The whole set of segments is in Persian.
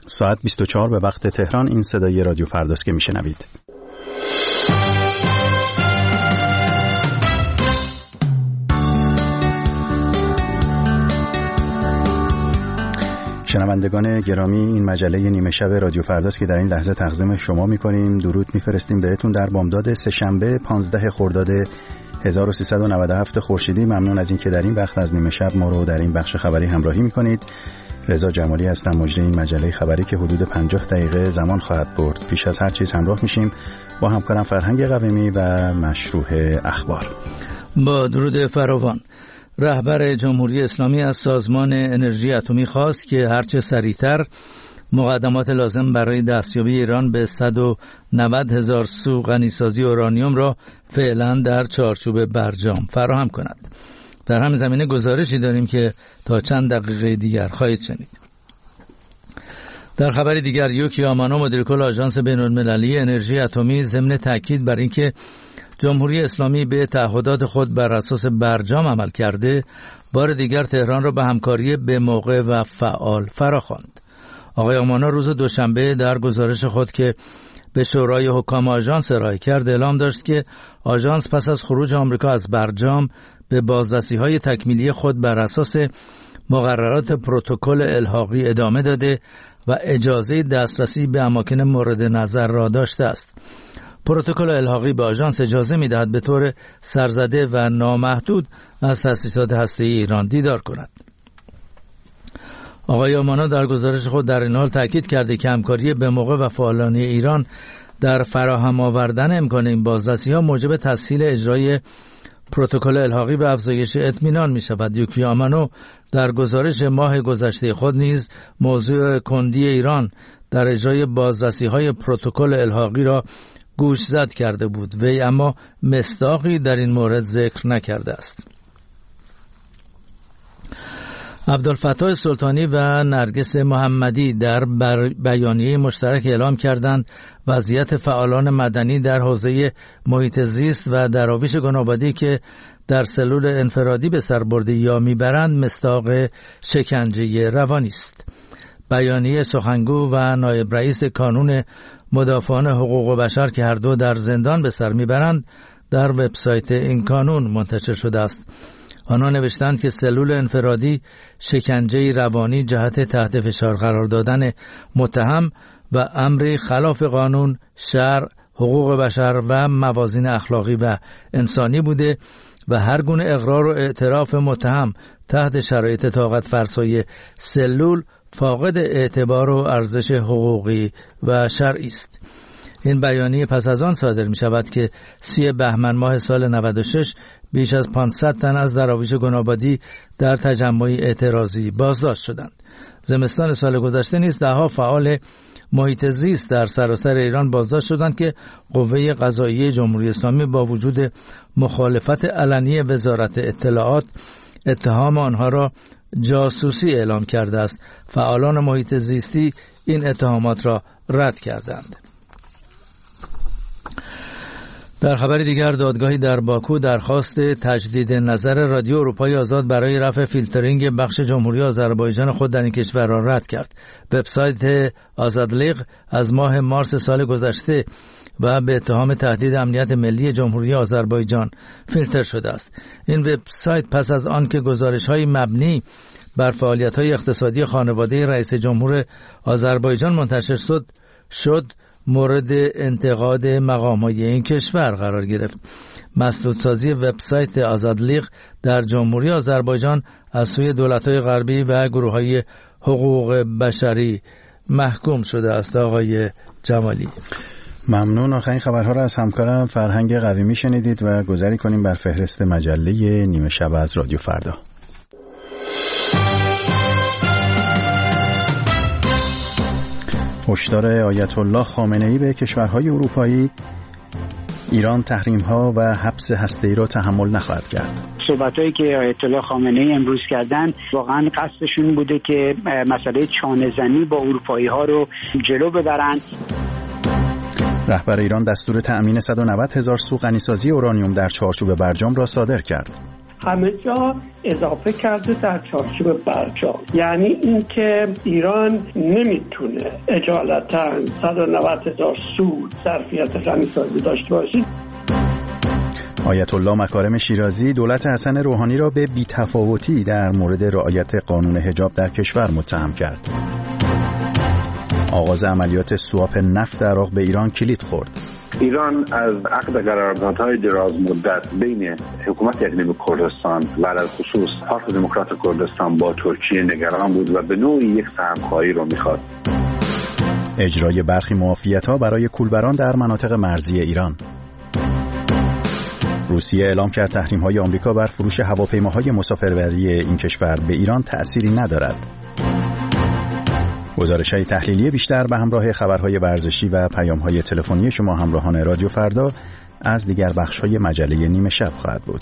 ساعت 24 به وقت تهران. این صدای رادیو فرداست که میشنوید. شنوندگان گرامی، این مجله نیمه شب رادیو فرداست که در این لحظه تقدیم شما می‌کنیم. درود می‌فرستیم بهتون در بامداد سه‌شنبه 15 خرداد 1397 خورشیدی. ممنون از اینکه در این وقت از نیمه شب ما رو در این بخش خبری همراهی می‌کنید. رضا جمالی هستم، مجری این مجله خبری که حدود 50 دقیقه زمان خواهد برد. پیش از هر چیز همراه میشیم با همکارم فرهنگ قویمی و مشروح اخبار. با درود فراوان، رهبر جمهوری اسلامی از سازمان انرژی اتمی خواست که هرچه سریعتر مقدمات لازم برای دستیابی ایران به 190,000 سو غنیسازی اورانیوم را فعلا در چارچوب برجام فراهم کند. در همین زمینه گزارشی داریم که تا چند دقیقه دیگر خواهید شنید. در خبری دیگر، یوکی آمانو مدیر کل آژانس بین‌المللی انرژی اتمی ضمن تاکید بر اینکه جمهوری اسلامی به تعهدات خود بر اساس برجام عمل کرده، بار دیگر تهران را به همکاری به موقع و فعال فراخواند. آقای آمانو روز دوشنبه در گزارش خود که به شورای حکام آژانس ارائه کرد اعلام داشت که آژانس پس از خروج آمریکا از برجام به بازرسی‌های تکمیلی خود بر اساس مقررات پروتکل الحاقی ادامه داده و اجازه دسترسی به اماکن مورد نظر را داشته است. پروتکل الحاقی به آژانس اجازه می‌دهد به طور سرزده و نامحدود از تأسیسات هسته‌ای ایران دیدار کند. آقای آمانو در گزارش خود در این حال تاکید کرده که همکاری به موقع و فعالانه ایران در فراهم آوردن امکان این بازرسی‌ها موجب تسهیل اجرای پروتکل الحاقی به افزایش اطمینان می‌شود. یوکی آمانو در گزارش ماه گذشته خود نیز موضوع کندی ایران در اجرای بازرسی‌های پروتکل الحاقی را گوشزد کرده بود، وی اما مصداقی در این مورد ذکر نکرده است. عبدالفتاح سلطانی و نرگس محمدی در بیانیه مشترک اعلام کردند وضعیت فعالان مدنی در حوزه محیط زیست و دراویش گنابادی که در سلول انفرادی به سر برده یا میبرند مصداق شکنجه روانی است. بیانیه سخنگو و نایب رئیس کانون مدافعان حقوق بشر که هر دو در زندان به سر میبرند در وبسایت این کانون منتشر شده است. آنها نوشتند که سلول انفرادی شکنجه روانی جهت تحت فشار قرار دادن متهم و امری خلاف قانون، شرع، حقوق بشر و موازین اخلاقی و انسانی بوده و هر گونه اقرار و اعتراف متهم تحت شرایط طاقت فرسای سلول فاقد اعتبار و ارزش حقوقی و شرعی است. این بیانیه پس از آن صادر می شود که 30 بهمن ماه سال 96 بیش از 500 تن از دراویش گنابادی در تجمعی اعتراضی بازداشت شدند. زمستان سال گذشته نیز دهها فعال محیط زیست در سراسر ایران بازداشت شدند که قوه قضاییه جمهوری اسلامی با وجود مخالفت علنی وزارت اطلاعات اتهام آنها را جاسوسی اعلام کرده است. فعالان محیط زیستی این اتهامات را رد کردند. در خبر دیگر، دادگاهی در باکو درخواست تجدید نظر رادیو اروپای آزاد برای رفع فیلترینگ بخش جمهوری آذربایجان خود در این کشور را رد کرد. وبسایت آزادلیق از ماه مارس سال گذشته و به اتهام تهدید امنیت ملی جمهوری آذربایجان فیلتر شده است. این وبسایت پس از آن که گزارش‌های مبنی بر فعالیت‌های اقتصادی خانواده رئیس جمهور آذربایجان منتشر شد مورد انتقاد مقام‌های این کشور قرار گرفت. مسدودسازی وبسایت آزادلیق در جمهوری آذربایجان از سوی دولت‌های غربی و گروه‌های حقوق بشری محکوم شده است. آقای جمالی، ممنون. آخرین خبرها را از همکارم فرهنگ قویمی شنیدید و گذاری کنیم بر فهرست مجله نیمه شب از رادیو فردا. هشدار آیت الله خامنه‌ای به کشورهای اروپایی: ایران تحریم‌ها و حبس هسته‌ای را تحمل نخواهد کرد. صحبتایی که آیت الله خامنه‌ای امروز کردن واقعا قصدشون بوده که مسئله چانه‌زنی با اروپایی‌ها رو جلو ببرند. رهبر ایران دستور تأمین 190,000 سو غنیسازی اورانیوم در چارچوب برجام را صادر کرد. همه جا اضافه کرده در چارچوب برجام. یعنی اینکه ایران نمیتونه اجالتا 190,000 سود ظرفیت غنیسازی داشته باشید. آیت الله مکارم شیرازی دولت حسن روحانی را به بی‌تفاوتی در مورد رعایت قانون حجاب در کشور متهم کرد. آغاز عملیات سواپ نفت عراق به ایران کلید خورد. ایران از عقد قراردادهای دراز مدت بین حکومت اقلیم کردستان و علل خصوص پارتی دموکرات کردستان با ترکیه نگران بود و به نوعی یک سهمخواهی رو میخواد. اجرای برخی معافیت‌ها برای کولبران در مناطق مرزی ایران. روسیه اعلام کرد تحریم‌های آمریکا بر فروش هواپیماهای مسافربری این کشور به ایران تأثیری ندارد. گزارش‌های تحلیلی بیشتر به همراه خبرهای ورزشی و پیام‌های تلفنی شما همراهان رادیو فردا از دیگر بخش‌های مجله نیمه شب خواهد بود.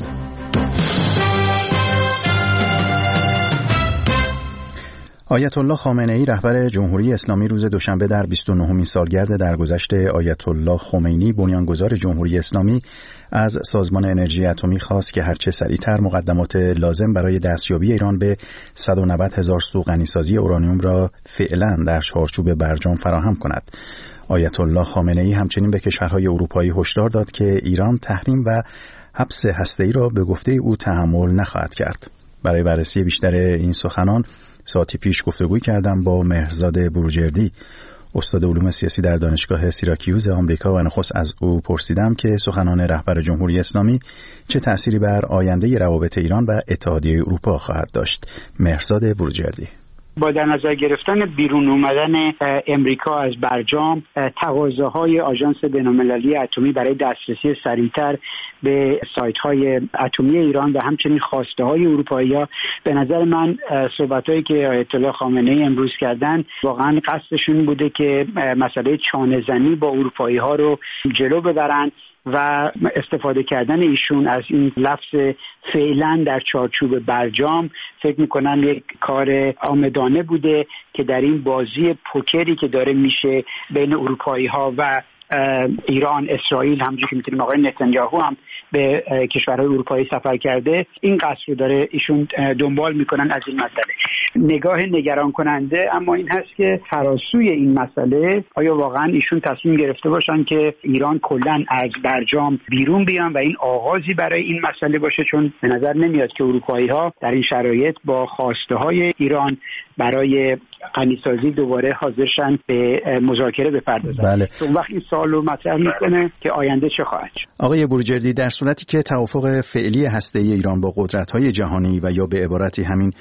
آیت الله خامنه‌ای رهبر جمهوری اسلامی روز دوشنبه در 29مین سالگرد درگذشت آیت الله خمینی بنیانگذار جمهوری اسلامی از سازمان انرژی اتمی خواست که هرچه سریعتر مقدمات لازم برای دستیابی ایران به 190,000 سوق غنیسازی اورانیوم را فعلا در چارچوب برجام فراهم کند. آیت الله خامنه‌ای همچنین به کشورهای اروپایی هشدار داد که ایران تحریم و حبس هسته‌ای را به گفته او تحمل نخواهد کرد. برای بررسی بیشتر این سخنان ساعتی پیش گفتگوی کردم با مهرزاد بروجردی، استاد علوم سیاسی در دانشگاه سیراکیوز آمریکا، و نخست از او پرسیدم که سخنان رهبر جمهوری اسلامی چه تأثیری بر آینده روابط ایران و اتحادیه اروپا خواهد داشت. مهرزاد بروجردی: با در نظر گرفتن بیرون اومدن امریکا از برجام، تقاضاهای آژانس بین‌المللی اتمی برای دسترسی سریعتر به سایت‌های اتمی ایران و همچنین خواسته‌های اروپایی‌ها، به نظر من صحبت‌هایی که آیت الله خامنه‌ای امروز کردن واقعا قصدشون بوده که مسئله چانه‌زنی با اروپایی‌ها رو جلو ببرن و استفاده کردن ایشون از این لفظ فعلا در چارچوب برجام فکر میکنم یک کار آمدانه بوده که در این بازی پوکری که داره میشه بین اروپایی ها و ایران، اسرائیل، همونجوری که میتونیم آقای نتانیاهو هم به کشورهای اروپایی سفر کرده، این قصد رو داره ایشون دنبال میکنن از این مسئله. نگاه نگران کننده اما این هست که فراسوی این مسئله آیا واقعا ایشون تصمیم گرفته باشن که ایران کلا از برجام بیرون بیان و این آغازی برای این مسئله باشه، چون به نظر نمیاد که اروپایی ها در این شرایط با خواسته های ایران برای غنیسازی دوباره حاضرشن به مذاکره بپردازن. بله. اون وقت این سوال رو مطرح میکنه که آینده چه خواهد شد. آقای بروجردی، در صورتی که توافق فعلی هسته‌ای ایران با قدرت‌های جهانی و یا به عبارتی همین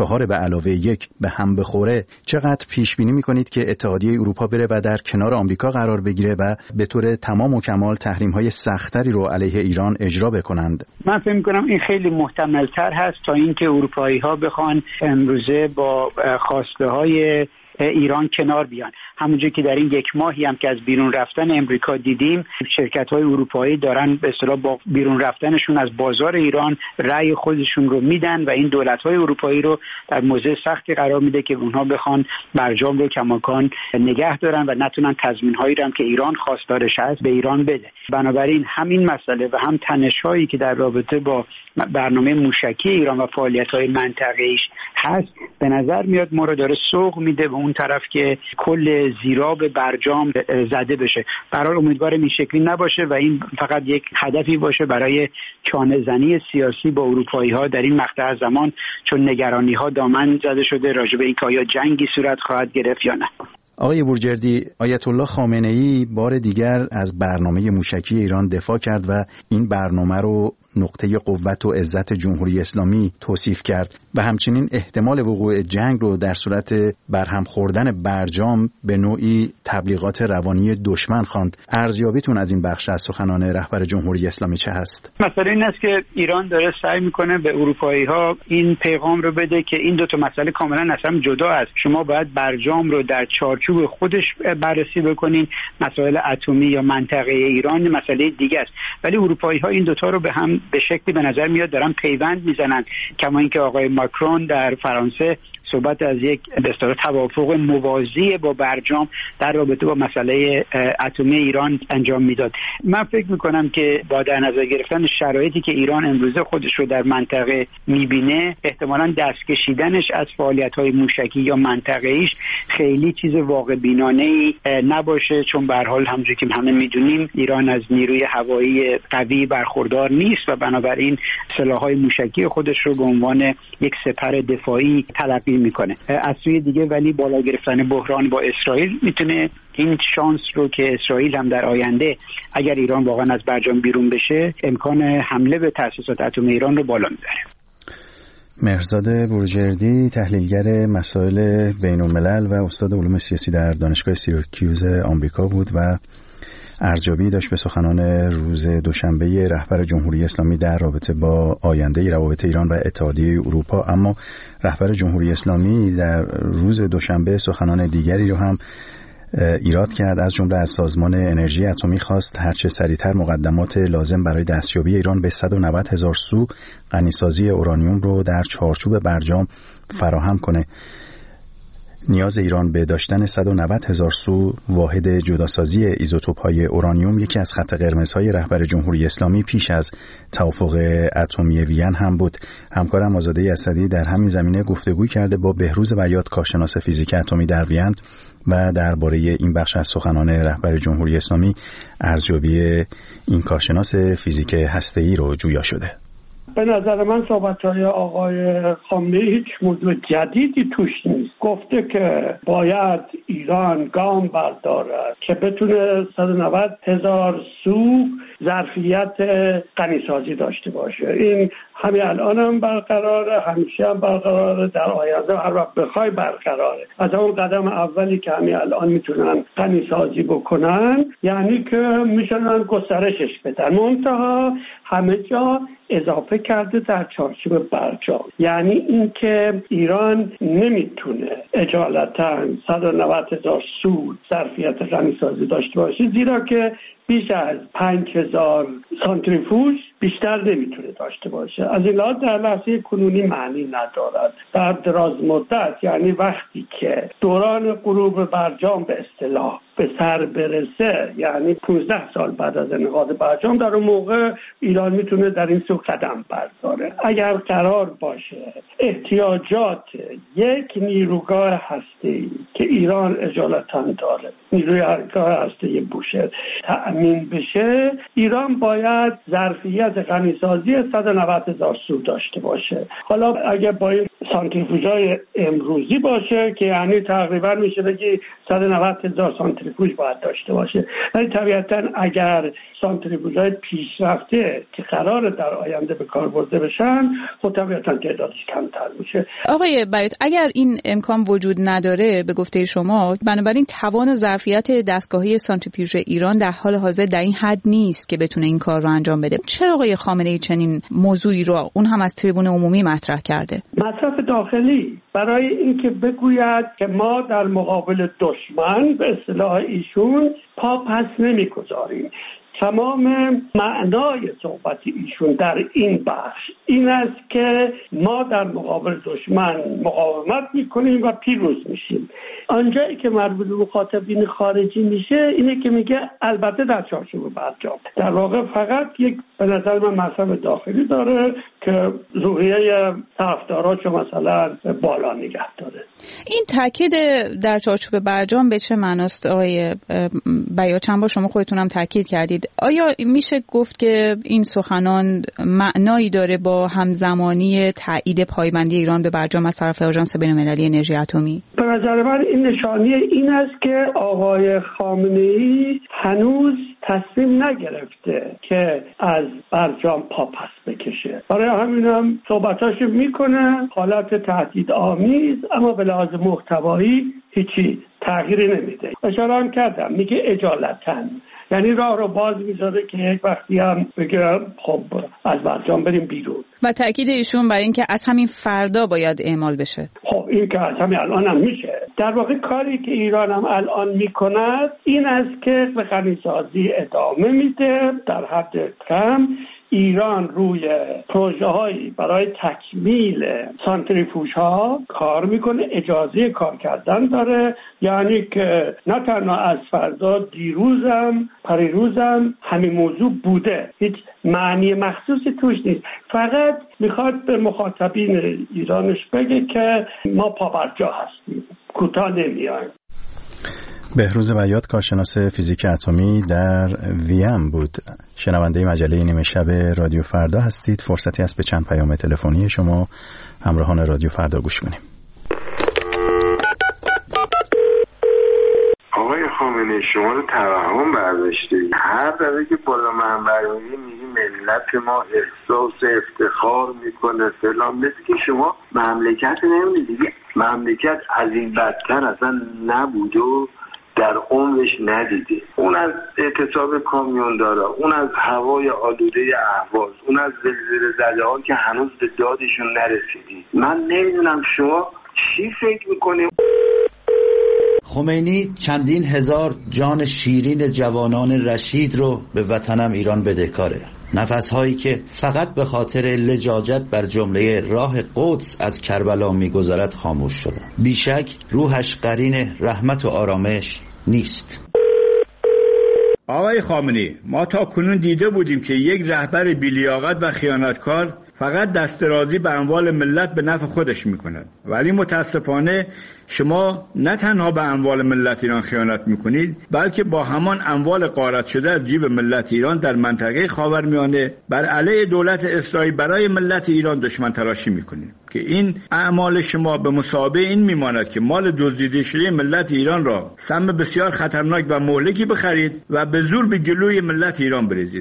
4+1 به هم بخوره، چقدر پیش بینی می‌کنید که اتحادیه اروپا بره و در کنار آمریکا قرار بگیره و به طور تمام و کمال تحریم‌های سخت‌تری رو علیه ایران اجرا بکنند؟ من فکر می‌کنم این خیلی محتمل‌تر هست تا اینکه اروپایی‌ها بخوان امروزه با خواسته‌های ایران کنار بیان. همونجوری که در این یک ماهی هم که از بیرون رفتن امریکا دیدیم، شرکت‌های اروپایی دارن به اصطلاح با بیرون رفتنشون از بازار ایران رأی خودشون رو میدن و این دولت‌های اروپایی رو در موضع سختی قرار میده که اونها بخوان برجام رو کماکان نگه دارن و نتونن تضمین‌هایی رو هم که ایران خواستارش هست به ایران بده. بنابراین همین مسئله و هم تنش‌هایی که در رابطه با برنامه موشکی ایران و فعالیت‌های منطقه‌ایش هست، به نظر میاد ما رو داره سوق میده به اون طرف که کل زیراب برجام زده بشه. برای امیدوارم این شکلی نباشه و این فقط یک هدفی باشه برای چانه‌زنی سیاسی با اروپایی‌ها در این مقطع زمان، چون نگرانی‌ها دامن زده شده راجع به اینکه آیا جنگی صورت خواهد گرفت یا نه. آقای بروجردی، آیت الله خامنه‌ای بار دیگر از برنامه موشکی ایران دفاع کرد و این برنامه رو نقطه قوت و عزت جمهوری اسلامی توصیف کرد و همچنین احتمال وقوع جنگ رو در صورت برهم خوردن برجام به نوعی تبلیغات روانی دشمن خواند. ارزیابیتون از این بخش از سخنان رهبر جمهوری اسلامی چه هست؟ مسئله این است که ایران داره سعی میکنه به اروپایی‌ها این پیغام رو بده که این دو تا مسئله کاملا اصلا جدا است. شما باید برجام رو در چارچوب خودش بررسی بکنین، مسائل اتمی یا منطقه ایران مسئله دیگه است. ولی اروپایی‌ها این دوتا رو به هم به شکلی به نظر میاد دارن پیوند میزنن، کما اینکه آقای ماکرون در فرانسه صحبت از یک به اصطلاح توافق موازی با برجام در رابطه با مسئله اتمی ایران انجام میداد. من فکر میکنم که با در نظر گرفتن شرایطی که ایران امروزه خودش رو در منطقه میبینه، احتمالاً دست کشیدنش از فعالیت‌های موشکی یا منطقه‌ایش خیلی چیز واقع بینانه‌ای نباشه، چون به هر حال همونجوری که همه میدونیم ایران از نیروی هوایی قوی برخوردار نیست و بنابراین سلاح‌های موشکی خودش رو به عنوان یک سپر دفاعی تلقی میکنه. از سوی دیگه ولی بالا گرفتن بحران با اسرائیل میتونه این شانس رو که اسرائیل هم در آینده اگر ایران واقعا از برجام بیرون بشه امکان حمله به تأسیسات اتمی ایران رو بالا میبره. مهرزاد بروجردی، تحلیلگر مسائل بین‌الملل و استاد علوم سیاسی در دانشگاه سیراکیوز آمریکا بود و ارزیابی داشت به سخنان روز دوشنبه رهبر جمهوری اسلامی در رابطه با آینده روابط ایران و اتحادیه اروپا. اما رهبر جمهوری اسلامی در روز دوشنبه سخنان دیگری رو هم ایراد کرد. از جمله از سازمان انرژی اتمی خواست هرچه سریعتر مقدمات لازم برای دستیابی ایران به 190,000 سو غنیسازی اورانیوم رو در چارچوب برجام فراهم کنه. نیاز ایران به داشتن 190,000 سو واحد جداسازی ایزوتوپ‌های اورانیوم یکی از خط قرمزهای رهبر جمهوری اسلامی پیش از توافق اتمی وین هم بود. همکارم آزاده اسدی در همین زمینه گفتگو کرده با بهروز بیات، کارشناس فیزیک اتمی در وین، و درباره این بخش از سخنان رهبر جمهوری اسلامی ارزیابی این کارشناس فیزیک هسته‌ای رو جویا شده. به نظر من صحبت‌های آقای خامنه‌ای هیچ موضوع جدیدی توش نیست. گفته که باید ایران گام بردارد که بتونه 190,000 سو ظرفیت غنیسازی داشته باشه. این همین الان هم برقراره، همیشه هم برقراره، در آینده هر وقت بخوای برقراره. از اون قدم اولی که همین الان میتونن غنیسازی بکنن، یعنی که میتونن گسترشش بدن. منتها همه جا اضافه کرده در چارچوب برجام، یعنی اینکه ایران نمیتونه اجالتا 190,000 سو ظرفیت غنیسازی داشته باشه، زیرا که بیش از 5,000 سانتریفوژ بیشتر نمیتونه داشته باشه. از این لحاظ در لحظه کنونی معنی ندارد. در دراز مدت، یعنی وقتی که دوران غروب برجام به اصطلاح به سر برسه، یعنی 15 سال بعد از انعقاد برجام، در اون موقع ایران میتونه در این سو قدم برداره. اگر قرار باشه احتیاجات یک نیروگاه هسته‌ای که ایران اجالتا داره، نیروگاه هسته‌ای بوشهر، تأمین بشه، ایران باید ظرفیت غنیسازی 190,000 سو داشته باشه. حالا اگه با این سانتریفوژهای امروزی باشه که یعنی تقریبا میشه بگی 190,000 سانتریفوژ باید داشته باشه، ولی طبیعتا اگر سانتریفوژهای پیشرفته که قرار در آینده به کار برده بشن، خب طبیعتا تعدادش کمتر میشه. آقای بیات، اگر این امکان وجود نداره به گفته شما، بنابراین توان و ظرفیت دستگاهی سانتریفیوژ ایران در حال حاضر در این حد نیست که بتونه این کار رو انجام بده. چرا آقای خامنه‌ای چنین موضوعی رو اون هم از تریبون عمومی مطرح کرده؟ مصرف داخلی، برای اینکه بگوید که ما در مقابل دشمن به اصطلاح ایشون پا پس نمیگذاریم. تمام معنای صحبت ایشون در این بخش این است که ما در مقابل دشمن مقاومت میکنیم و پیروز میشیم. آنجایی که مربوط به مخاطبین خارجی میشه اینه که میگه البته در چارچوب برجام. در واقع فقط یک به نظر من مصرف داخلی داره که روحیه طرفداراشو مثلا بالا نگه داره. این تاکید در چارچوب برجام به چه معناست آقای بیات؟ چند بار شما خودتون هم تاکید کردید. آیا میشه گفت که این سخنان معنایی داره با همزمانی تایید پایبندی ایران به برجام از طرف آژانس بین‌المللی انرژی اتمی؟ به نظر من این نشانه این است که آقای خامنه‌ای هنوز تصمیم نگرفته که از برجام پا پس بکشه. برای همین هم صحبتاش میکنه حالت تهدیدآمیز، اما به لحاظ محتوایی هیچی تغییری نمیده. اشاره هم کردم، میگه اجالتا، یعنی راه رو باز میذاره که یک وقتی هم بگه خب از برجام بریم بیرون. و تاکید ایشون بر این که از همین فردا باید اعمال بشه. خب این که از همین الان هم میشه. در واقع کاری که ایران هم الان میکند این است که به غنیسازی ادامه میده. در حد کم ایران روی پروژه هایی برای تکمیل سانتریفوژ ها کار میکنه، اجازه کار کردن داره. یعنی که نه تنها از فردا، دیروزم پریروزم همین موضوع بوده، هیچ معنی مخصوصی توش نیست. فقط میخواد به مخاطبین ایرانش بگه که ما پابرجا هستیم، کوتاه نمیایم. بهروز بیات، کارشناس فیزیک اتمی در ویم بود. شنونده مجله نیمه شب رادیو فردا هستید. فرصتی است به چند پیام تلفنی شما همراهان رادیو فردا گوش کنیم. آقای خامنه‌ای، شما رو توهم برداشتید. هر دفعه که بالا منبر میگی ملت ما احساس افتخار میکنه فلان، مثل که شما مملکت نمیدید. مملکت از این بدتر اصلا نبود و در عمرش ندیده. اون از اعتصاب کامیوندارا، اون از هوای آلوده اهواز، اون از زلزله زده‌ها که هنوز به دادشون نرسیدی. من نمیدونم شما چی فکر میکنید. خمینی چندین هزار جان شیرین جوانان رشید رو به وطنم ایران بدهکاره. نفس‌هایی که فقط به خاطر لجاجت بر جمله راه قدس از کربلا می‌گذرد خاموش شدند. بیشک روحش قرین رحمت و آرامش نیست. آقای خامنه‌ای، ما تا کنون دیده بودیم که یک رهبر بی‌لیاقت و خیانتکار فقط دسترازی به اموال ملت به نفع خودش می‌کند، ولی متاسفانه شما نه تنها به اموال ملت ایران خیانت میکنید، بلکه با همان اموال غارت شده از جیب ملت ایران در منطقه خاورمیانه بر علیه دولت اسرائیل برای ملت ایران دشمن تراشی میکنید که این اعمال شما به مثابه این میماند که مال دزدیده شده ملت ایران را سم بسیار خطرناک و مهلکی بخرید و به زور به گلوی ملت ایران بریزید.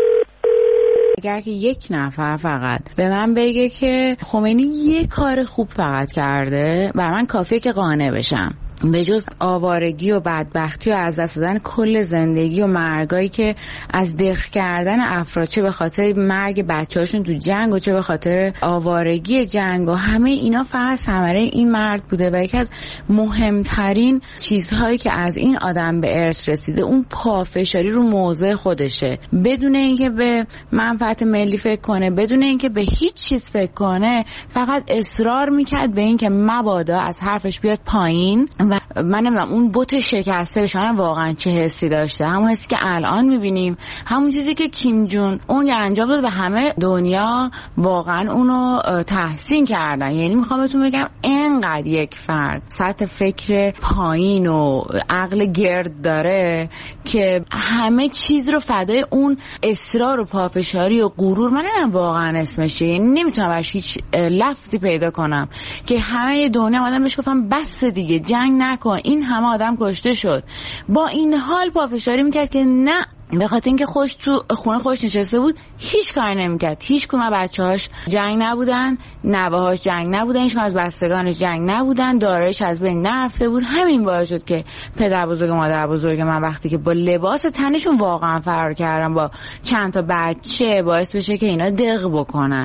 اگر که یک نفر فقط به من بگه که خمینی یک کار خوب فقط کرده، بر من کافیه که قانع بشم. به جز آوارگی و بدبختی و از دست دادن کل زندگی و مرگایی که از دق کردن افراد، چه به خاطر مرگ بچه‌هاشون تو جنگ و چه به خاطر آوارگی جنگ و همه اینا، فقط ثمره این مرد بوده. و یکی از مهمترین چیزهایی که از این آدم به ارث رسیده اون پافشاری رو موضع خودشه، بدون اینکه به منفعت ملی فکر کنه، بدون اینکه به هیچ چیز فکر کنه، فقط اصرار میکرد به اینکه مبادا از حرفش بیاد پایین. و من نمیدونم اون بت شکسته شما واقعا چه حسی داشته، همون حسی که الان میبینیم، همون چیزی که کیم جون اون انجام داد و همه دنیا واقعا اونو تحسین کردن. یعنی میخوام بهتون بگم اینقدر یک فرد سطح فکر پایین و عقل گرد داره که همه چیز رو فدای اون اصرار و پافشاری و غرور، من نمیدونم واقعا اسمشه، یعنی نمیتونم براش هیچ لفظی پیدا کنم که همه دنیا آدم بهش گفتم بس دیگه جنگ نکن، این همه آدم کشته شد، با این حال پافشاری میکرد که نه، به خاطر اینکه خوش تو خونه خوش نشسته بود هیچ کاری نمیکرد. هیچ کدوم از بچه‌هاش جنگ نبودن، نوه‌هاش جنگ نبودن، هیچ کدوم از بستگانش جنگ نبودن، دارایش از بین نرفته بود. همین باعث شد که پدر بزرگ مادر بزرگ من وقتی که با لباس تنشون واقعا فرار کردن با چند تا بچه، باعث بشه که اینا دق بکنن.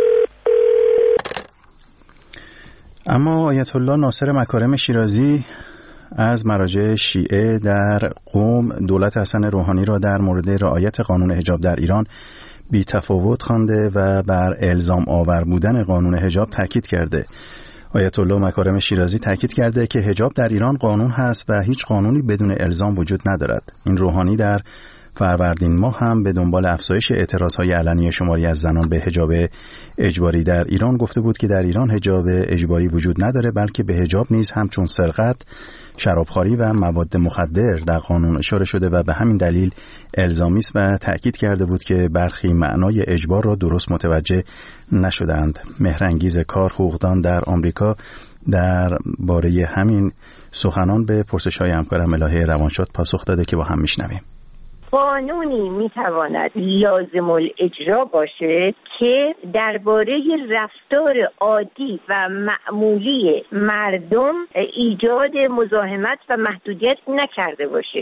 اما آیت الله ناصر مکارم شیرازی از مراجع شیعه در قم دولت حسن روحانی را در مورد رعایت قانون حجاب در ایران بی تفاوت خوانده و بر الزام آور بودن قانون حجاب تاکید کرده. آیت الله مکارم شیرازی تاکید کرده که حجاب در ایران قانون هست و هیچ قانونی بدون الزام وجود ندارد. این روحانی در فروردین ماه هم به دنبال افزایش اعتراضهای علنی شماری از زنان به حجاب اجباری در ایران گفته بود که در ایران حجاب اجباری وجود نداره، بلکه به حجاب نیز همچون سرقت، شرابخواری و مواد مخدر در قانون اشاره شده و به همین دلیل الزامی است و تأکید کرده بود که برخی معنای اجبار را درست متوجه نشدند. مهرانگیز کار حقوقدان در آمریکا در باره همین سخنان به پرسش‌های همکارم الهه روانشاد پاسخ داده که با هم میشنویم. قانونی میتواند لازم الاجرا باشه که درباره رفتار عادی و معمولی مردم ایجاد مزاحمت و محدودیت نکرده باشه. حق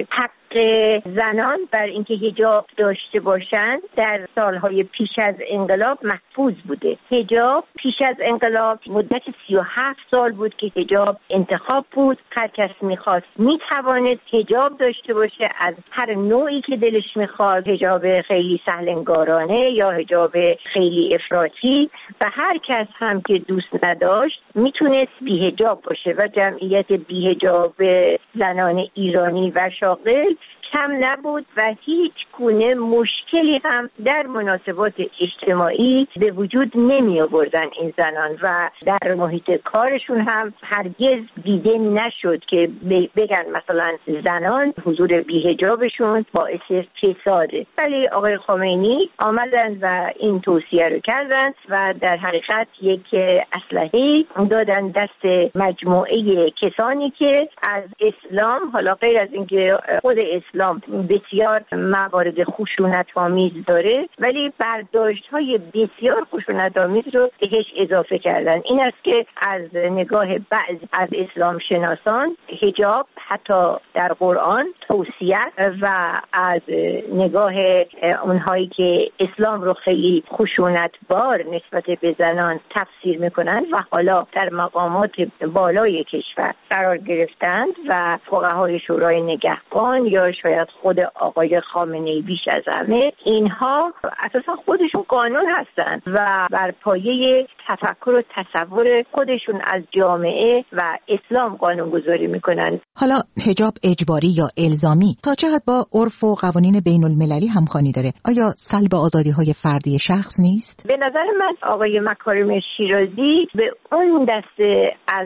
حق زنان بر اینکه حجاب داشته باشند در سالهای پیش از انقلاب محفوظ بوده. حجاب پیش از انقلاب مدت 37 سال بود که حجاب انتخاب بود. هر کس میخواست میتوانست حجاب داشته باشه از هر نوعی که دلش میخواد، حجاب خیلی سهلنگارانه یا حجاب خیلی افراطی، و هر کس هم که دوست نداشت میتونست بی‌حجاب باشه و جمعیت بی‌حجاب زنان ایرانی و شاغل کم نبود و هیچ گونه مشکلی هم در مناسبات اجتماعی به وجود نمی آوردن این زنان و در محیط کارشون هم هرگز دیده نشد که بگن مثلا زنان حضور بی‌حجابشون باعث فساده. ولی آقای خامنه‌ای آمدن و این توصیه رو کردن و در حقیقت یک اسلحه دادن دست مجموعه کسانی که از اسلام، حالا غیر از اینکه خود اسلام بسیار موارد خشونت‌آمیز داره، ولی برداشت‌های بسیار خشونت‌آمیز رو بهش اضافه کردن. این است که از نگاه بعض از اسلام شناسان حجاب حتی در قرآن توصیه و از نگاه اونهایی که اسلام رو خیلی خشونت‌بار نسبت به زنان تفسیر میکنند و حالا در مقامات بالای کشور قرار گرفتند و فقهای شورای نگهبان یا شاید خود آقای خامنه‌ای بیش از همه، اینها اساسا خودشون قانون هستند و بر پایه تفکر و تصور خودشون از جامعه و اسلام قانون گذاری میکنن. حالا حجاب اجباری یا الزامی تا چه حد با عرف و قوانین بین المللی همخوانی داره؟ آیا سلب آزادی‌های فردی شخص نیست؟ به نظر من آقای مکارم شیرازی به اون دسته از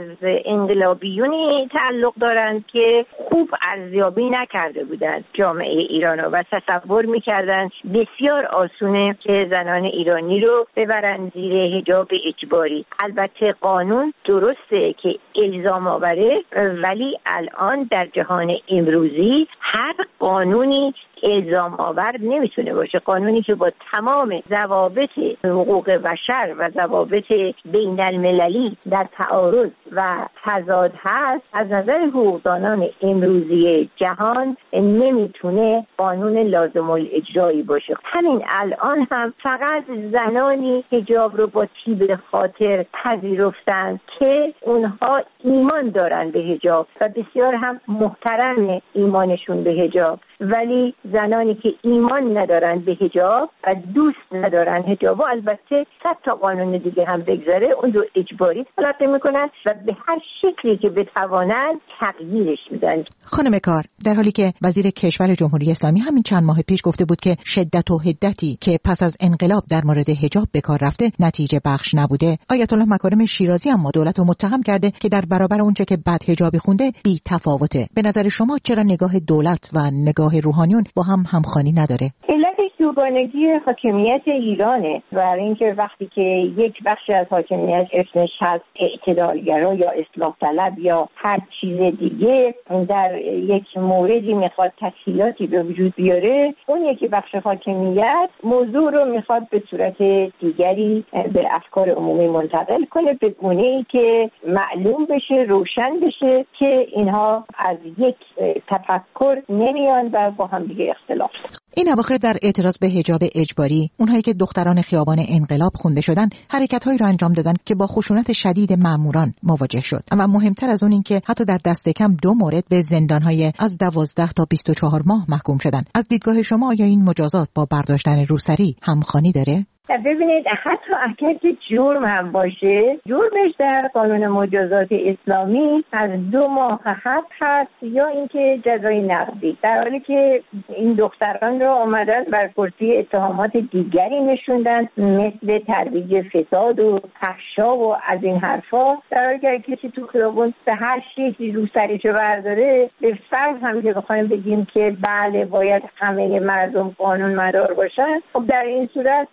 انقلابیونی تعلق دارند که خوب ارزیابی نکرده بودند جامعه ایران و تصور میکردند بسیار آسونه که زنان ایرانی رو ببرن زیر حجاب اجباری. البته قانون درسته که الزام آوره، ولی الان در جهان امروزی هر قانونی الزام آور نمیتونه باشه. قانونی که با تمام ضوابط حقوق بشر و ضوابط بین المللی در تعارض و تضاد هست، از نظر حقوقدانان امروزی جهان نمیتونه قانون لازم الاجرایی باشه. همین الان هم فقط زنانی حجاب رو با طیب خاطر پذیرفتن که اونها ایمان دارن به حجاب و بسیار هم محترم ایمانشون به حجاب، ولی زنانی که ایمان ندارن به حجاب و دوست ندارن حجاب، البته 100 تا قانون دیگه هم بگذاره، اون رو اجباری تلقی میکنن و به هر شکلی که بتوانن تغییرش میدن. خانم کار، در حالی که وزیر کشور جمهوری اسلامی همین چند ماه پیش گفته بود که شدت و حدتی که پس از انقلاب در مورد حجاب به کار رفته نتیجه بخش نبوده، آیت الله مکارم شیرازی هم دولت رو متهم کرده که در برابر اونچه که بد حجابی خونده بی تفاوته. به نظر شما چرا نگاه دولت و نگاه روحانیون با هم همخوانی نداره؟ علتش دوگانگی حاکمیت ایرانه و اینکه وقتی که یک بخش از حاکمیت اسمش هست اعتدالگرا یا اصلاح طلب یا هر چیز دیگه، در یک موردی میخواد تسهیلاتی به وجود بیاره، اون یکی بخش حاکمیت موضوع رو میخواد به صورت دیگری به افکار عمومی منتقل کنه، به گونه‌ای که معلوم بشه، روشن بشه که اینها از یک تفکر نمیان و با هم دیگه اختلاف. این اواخر در اعتراض به حجاب اجباری، اونهایی که دختران خیابان انقلاب خونده شدن حرکت‌هایی را انجام دادن که با خشونت شدید ماموران مواجه شد و مهمتر از اون این که حتی در دست کم 2 مورد به زندان‌های از 12 تا 24 ماه محکوم شدن. از دیدگاه شما آیا این مجازات با برداشتن روسری همخوانی داره؟ ببینید، حتی اگر که جرم هم باشه، جرمش در قانون مجازات اسلامی از 2 ماه حبس هست یا اینکه جزای نقدی، در حالی که این دختران رو آمدن بر کرسی اتهامات دیگری نشوندن مثل ترویج فساد و فحشا و از این حرفا، در حالی که کسی تو خیابون به هر شکلی رو سرشو برداره، به فرض هم که بخوایم بگیم که بله باید همه مردم قانون مدار باشن، خب در این صورت همون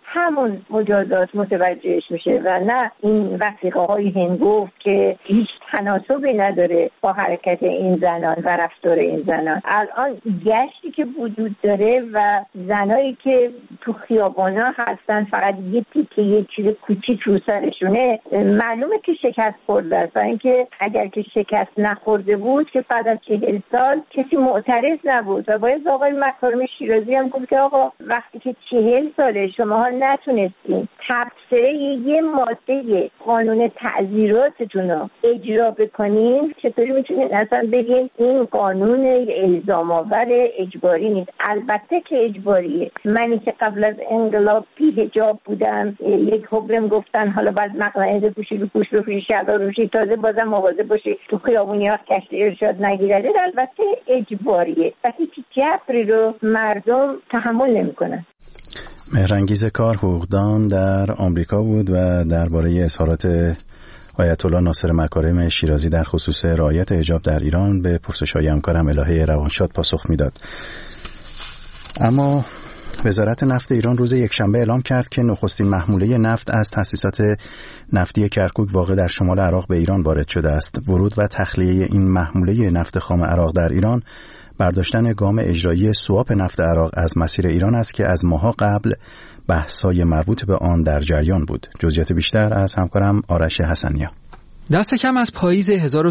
اون مجازات متوجهش میشه و نه این وثیقه های هنگفت که هیچ تناسبی نداره با حرکت این زنان و رفتار این زنان. الان گشتی که وجود داره و زنایی که تو خیابانا هستن فقط یه تیکه یه چیز کوچیک رو سرشونه، معلومه که شکست خورده است. اینکه اگر که شکست نخورده بود که بعد از 40 سال کسی معترض نبود و باید آقای مکارم شیرازی هم گفت که آقا وقتی که 40 ساله شماها نتونستین تبصره یه ماده قانون تعزیراتتون رو اجرا بکنین، چطوری میتونین اصلا بگین این قانون الزام آور اجباری نیست؟ البته که اجباریه. منی که قبل از انقلاب بی حجاب بودم، یک حکم گفتن حالا بعد مقنعه بپوشی رو پوش بپوشی شلوار بپوشی، تازه بازم مواظب باشی تو خیابونیات کشت ارشاد نگیرده، البته اجباریه و هیچ جبری رو مردم تحمل نمیکنن. مهرانگیز کار حقوقدان در آمریکا بود و درباره اظهارات آیت الله ناصر مکارم شیرازی در خصوص رعایت حجاب در ایران به پرسش‌های همکارم الهه روانشاد پاسخ میداد. اما وزارت نفت ایران روز یکشنبه اعلام کرد که نخستین محموله نفت از تأسیسات نفتی کرکوک واقع در شمال عراق به ایران وارد شده است. ورود و تخلیه این محموله نفت خام عراق در ایران برداشتن گام اجرایی سواپ نفت عراق از مسیر ایران است که از ماه‌ها قبل بحث‌های مربوط به آن در جریان بود. جزئیات بیشتر از همکارم آرش حسنیا. دست کم از پاییز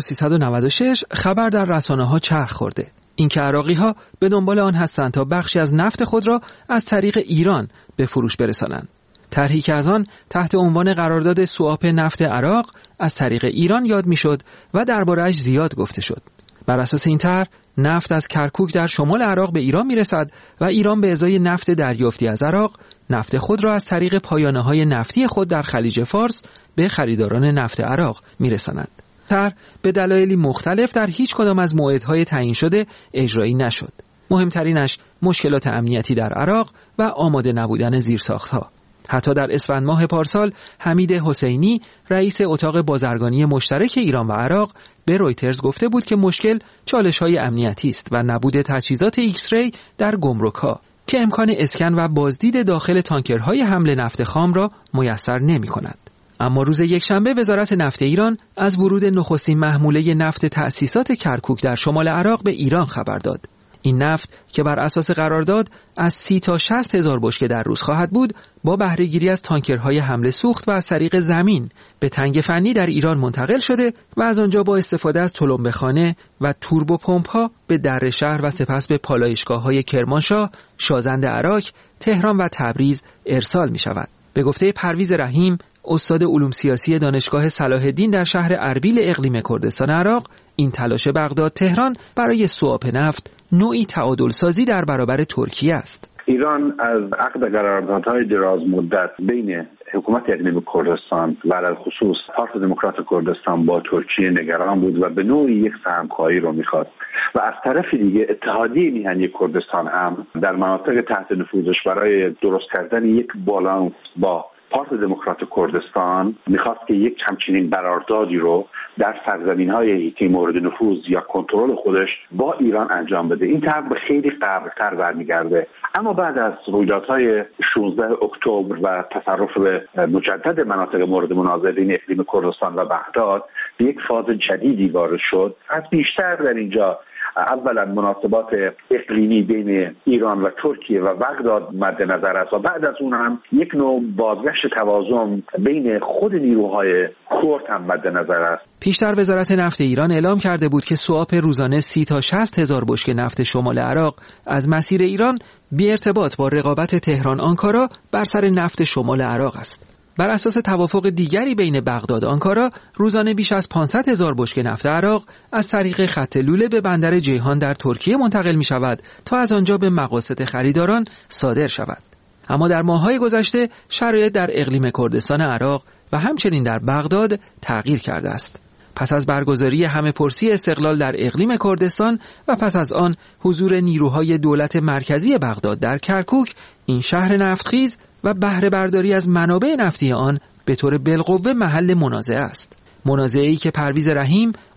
1396 خبر در رسانه‌ها چرخ خورده. اینکه عراقی‌ها به دنبال آن هستند تا بخشی از نفت خود را از طریق ایران به فروش برسانند. طرحی که از آن تحت عنوان قرارداد سواپ نفت عراق از طریق ایران یاد می‌شد و درباره‌اش زیاد گفته شد. بر اساس این طرح نفت از کرکوک در شمال عراق به ایران میرسد و ایران به ازای نفت دریافتی از عراق نفت خود را از طریق پایانه‌های نفتی خود در خلیج فارس به خریداران نفت عراق میرساند. طرح به دلایلی مختلف در هیچ کدام از موعدهای تعیین شده اجرایی نشد. مهمترینش مشکلات امنیتی در عراق و آماده نبودن زیرساخت‌ها. حتی در اسفند ماه پارسال حمید حسینی رئیس اتاق بازرگانی مشترک ایران و عراق به رویترز گفته بود که مشکل چالش‌های امنیتی است و نبود تجهیزات ایکس ری در گمرک‌ها که امکان اسکن و بازدید داخل تانکرهای حمل نفت خام را میسر نمی‌کند. اما روز یکشنبه وزارت نفت ایران از ورود نخستین محموله نفت تأسیسات کرکوک در شمال عراق به ایران خبر داد. این نفت که بر اساس قرارداد از 30 تا 60 هزار بشکه در روز خواهد بود، با بهره‌گیری از تانکرهای حمل سوخت و از طریق زمین به تنگ فنی در ایران منتقل شده و از آنجا با استفاده از تلمبه‌خانه و توربو پمپ‌ها به در شهر و سپس به پالایشگاه‌های کرمانشاه، شازند عراق، تهران و تبریز ارسال می‌شود. به گفته پرویز رحیم، استاد علوم سیاسی دانشگاه صلاح الدین در شهر اربیل اقلیم کردستان عراق، این تلاش بغداد تهران برای سواپ نفت نوعی تعادل سازی در برابر ترکیه است. ایران از عقد قراردادهای دراز مدت بین حکومت اقلیم کردستان و علل خصوص پارت دموکرات کردستان با ترکیه نگران بود و به نوعی یک همکاری رو میخواد و از طرف دیگه اتحادیه میهنی کردستان هم در مناطق تحت نفوذش برای درست کردن یک بالانس با پارت دموکرات کردستان میخواست که یک همچنین قراردادی رو در سرزمین‌های مورد نفوذ یا کنترل خودش با ایران انجام بده. این طرح به خیلی قبل‌تر برمیگرده، اما بعد از رویدادهای 16 اکتبر و تصرف مجدد مناطق مورد منازعه بین اقلیم کردستان و بغداد به یک فاز جدیدی وارد شد. از بیشتر در اینجا اولا مناسبات اقلیمی بین ایران و ترکیه و بغداد مد نظر است و بعد از اون هم یک نوع بازگشت توازن بین خود نیروهای کرد هم مد نظر است. پیشتر وزارت نفت ایران اعلام کرده بود که سواپ روزانه 30 تا 60 هزار بشکه نفت شمال عراق از مسیر ایران بی ارتباط با رقابت تهران آنکارا بر سر نفت شمال عراق است. بر اساس توافق دیگری بین بغداد و آنکارا روزانه بیش از 500 هزار بشکه نفت عراق از طریق خط لوله به بندر جیهان در ترکیه منتقل می شود تا از آنجا به مقاصد خریداران صادر شود. اما در ماه‌های گذشته شرایط در اقلیم کردستان عراق و همچنین در بغداد تغییر کرده است. پس از برگزاری همه‌پرسی استقلال در اقلیم کردستان و پس از آن حضور نیروهای دولت مرکزی بغداد در کرکوک، این شهر نفتخیز و بهره برداری از منابع نفتی آن به طور بالقوه محل منازعه است. منازعه‌ای که پرویز رحیم،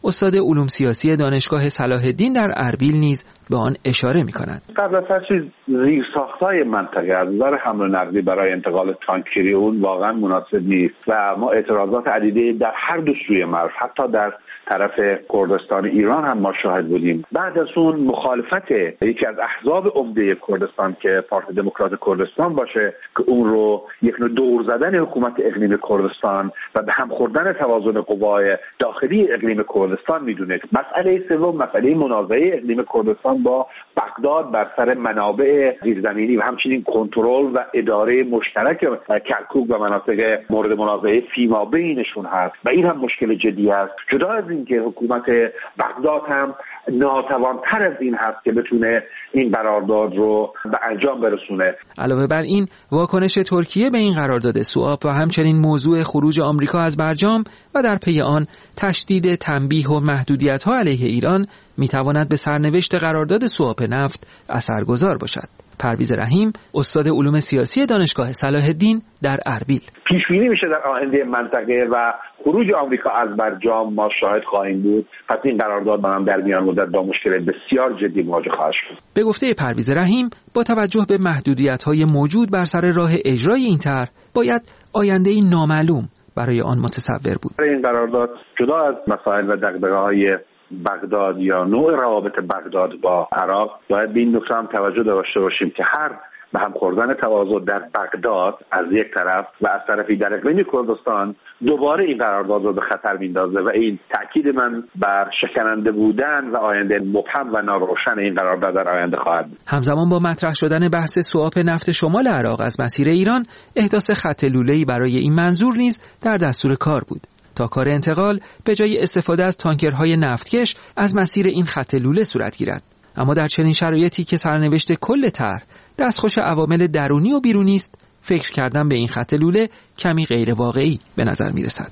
استاد علوم سیاسی دانشگاه صلاح الدین در اربیل نیز به آن اشاره می‌کنند. قبل از هر چیز زیرساخت‌های منطقه از نظر حمل و نقلی برای انتقال تانکری اون واقعا مناسب نیست و ما اعتراضات عدیده در هر دو سوی مرز حتی در طرف کردستان ایران هم ما شاهد بودیم. بعد از اون مخالفت یکی از احزاب عمده کردستان که پارتی دموکرات کردستان باشه که اون رو یک نوع دور زدن حکومت اقلیم کردستان و به هم خوردن توازن قوای داخلی اقلیم کردستان میدونه. مسئله سوم مسئله منازعه اقلیم کردستان با بغداد بر سر منابع زیرزمینی و همچنین کنترل و اداره مشترک کرکوک و مناطق مورد منازعه فیما بینشون هست و این هم مشکل جدی است. جدا از اینکه حکومت بغداد هم ناتوانتر از این هست که بتونه این قرارداد رو به انجام برسونه. علاوه بر این واکنش ترکیه به این قرارداد سوآپ و همچنین موضوع خروج آمریکا از برجام و در پی آن تشدید تنبیه و محدودیت‌ها علیه ایران میتواند به سرنوشت قرارداد سوآپ نفت اثرگذار باشد. پرویز رحیم، استاد علوم سیاسی دانشگاه صلاح الدین در اربیل: پیش بینی میشه در آینده منطقه و خروج آمریکا از برجام ما شاهد خواهیم بود. پس این قرارداد هم در میان مدت با مشکل بسیار جدی مواجه خواهد شد. به گفته پرویز رحیم، با توجه به محدودیت‌های موجود بر سر راه اجرای این طرح، باید آینده‌ای نامعلوم برای آن متصور بود. این قرارداد جدا از مسائل و دغدغه‌های بغداد یا نوع روابط بغداد با عراق، باید به این نکته هم توجه داشته باشیم که هر به هم خوردن تواضع در بغداد از یک طرف و از طرفی در اقلیم کردستان دوباره این قرارداد رو به خطر میندازه و این تأکید من بر شکننده بودن و آینده مبهم و ناروشن این قرارداد در آینده خواهد بود. همزمان با مطرح شدن بحث سوآپ نفت شمال عراق از مسیر ایران، احداث خط لوله‌ای برای این منظور نیز در دستور کار بود تا کار انتقال به جای استفاده از تانکرهای نفتکش از مسیر این خط لوله صورت گیرد. اما در چنین شرایطی که سرنوشت کل طرح دستخوش عوامل درونی و بیرونی است، فکر کردن به این خط لوله کمی غیر واقعی به نظر می رسد.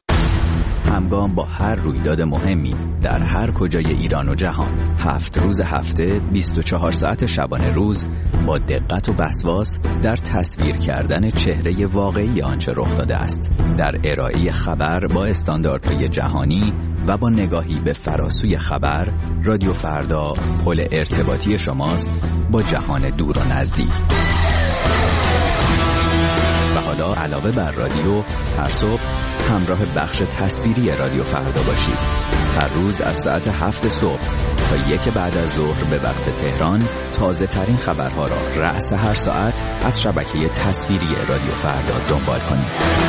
همگام با هر رویداد مهمی در هر کجای ایران و جهان، 7 روز هفته 24 ساعت شبانه روز با دقت و وسواس در تصویر کردن چهره واقعی آنچه رخ داده است، در ارائه خبر با استانداردهای جهانی و با نگاهی به فراسوی خبر، رادیو فردا پل ارتباطی شماست با جهان دور و نزدیک. و حالا علاوه بر رادیو، هر صبح همراه بخش تصویری رادیو فردا باشید. هر روز از ساعت 7 صبح تا 1 بعد از ظهر به وقت تهران، تازه ترین خبرها را رأس هر ساعت از شبکه تصویری رادیو فردا دنبال کنید.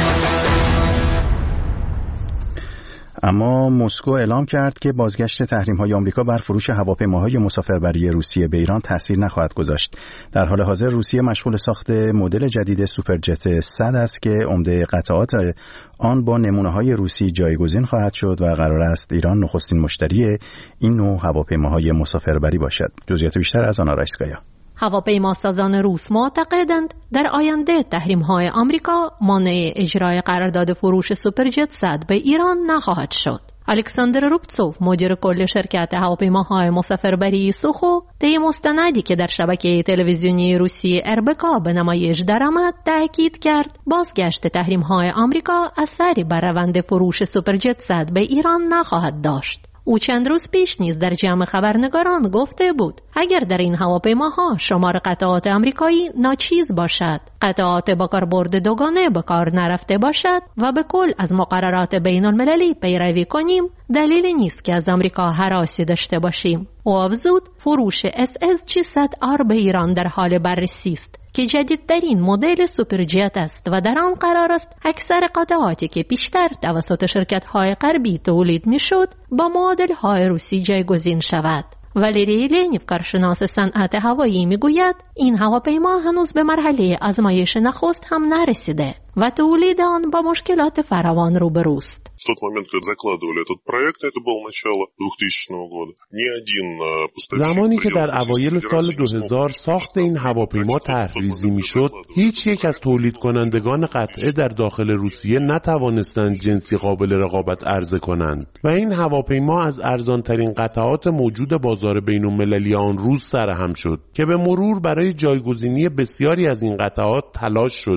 اما مسکو اعلام کرد که بازگشت تحریم‌های آمریکا بر فروش هواپیماهای مسافربری روسیه به ایران تأثیر نخواهد گذاشت. در حال حاضر روسیه مشغول ساخت مدل جدید سوپرجت 100 است که عمده قطعات آن با نمونه‌های روسی جایگزین خواهد شد و قرار است ایران نخستین مشتری این نوع هواپیماهای مسافربری باشد. جزئیات بیشتر از آنا رایسکایا. هواپیماسازان روس معتقدند در آینده تحریم‌های آمریکا مانع اجرای قرارداد فروش سوپرجت 100 به ایران نخواهد شد. الکساندر روبتسوف، مدیر کل شرکت هواپیماهای مسافربری سوخو، طی مستندی که در شبکه تلویزیونی روسی اربکا به نمایش درآمد تاکید کرد بازگشت تحریم‌های آمریکا اثری بر روند فروش سوپرجت 100 به ایران نخواهد داشت. او چند روز پیش نیز در جمع خبرنگاران گفته بود اگر در این هواپیماها شمار قطعات آمریکایی ناچیز باشد، قطعات با کاربرد دوگانه به کار نرفته باشد و به کل از مقررات بین المللی پیروی کنیم، دلیلی نیست که از آمریکا هراسی داشته باشیم. او افزود فروش SS-300R به ایران در حال بررسی است که جدیدترین مدل سوپرجت است و در آن قرار است اکثر قطعاتی که پیشتر توسط شرکت‌های غربی تولید می‌شد با مدل‌های روسی جایگزین شود. والری لینیف، کارشناس صنعت هوایی، میگوید این هواپیما هنوز به مرحله آزمایش نخست هم نرسیده و تولید آن با مشکلات فراوان روبروست. В тот момент, когда закладывали этот проект, это было начало 2000 года. Ни один поставщик. زمانی که در اوایل سال 2000 ساخت این هواپیما طرح‌ریزی میشد، هیچ یک از تولید کنندگان قطعه در داخل روسیه نتوانستند جنسی قابل رقابت عرضه کنند و این هواپیما از ارزانترین قطعات موجود بازار بین‌المللی آن روز سرهم شد که به مرور برای جایگزینی بسیاری از این قطعات تلاش شده.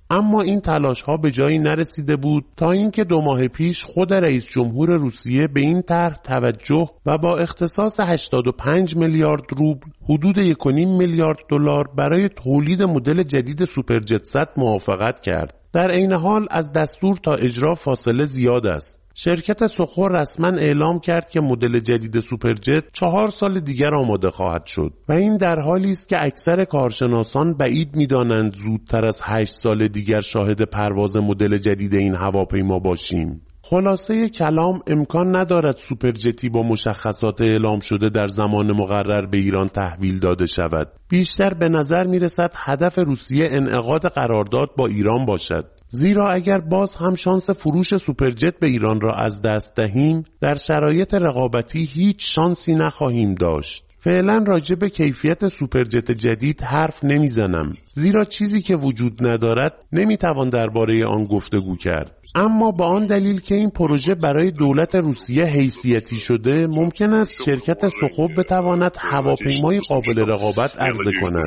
اما این تلاش ها به جایی نرسیده بود تا اینکه 2 ماه پیش خود رئیس جمهور روسیه به این طرح توجه و با اختصاص 85 میلیارد روبل حدود 1.5 میلیارد دلار برای تولید مدل جدید سوپرجت 100 موافقت کرد. در عین حال از دستور تا اجرا فاصله زیاد است. شرکت سخور رسما اعلام کرد که مدل جدید سوپرجت 4 سال دیگر آماده خواهد شد و این در حالی است که اکثر کارشناسان بعید می‌دانند زودتر از 8 سال دیگر شاهد پرواز مدل جدید این هواپیما باشیم. خلاصه کلام امکان ندارد سوپرجتی با مشخصات اعلام شده در زمان مقرر به ایران تحویل داده شود. بیشتر به نظر می‌رسد هدف روسیه انعقاد قرارداد با ایران باشد. زیرا اگر باز هم شانس فروش سوپرجت به ایران را از دست دهیم، در شرایط رقابتی هیچ شانسی نخواهیم داشت. فعلا راجع به کیفیت سوپرجت جدید حرف نمیزنم، زیرا چیزی که وجود ندارد نمیتوان درباره آن گفتگو کرد. اما با آن دلیل که این پروژه برای دولت روسیه حیثیتی شده، ممکن است شرکت سخوب بتواند هواپیمای قابل رقابت عرضه کند.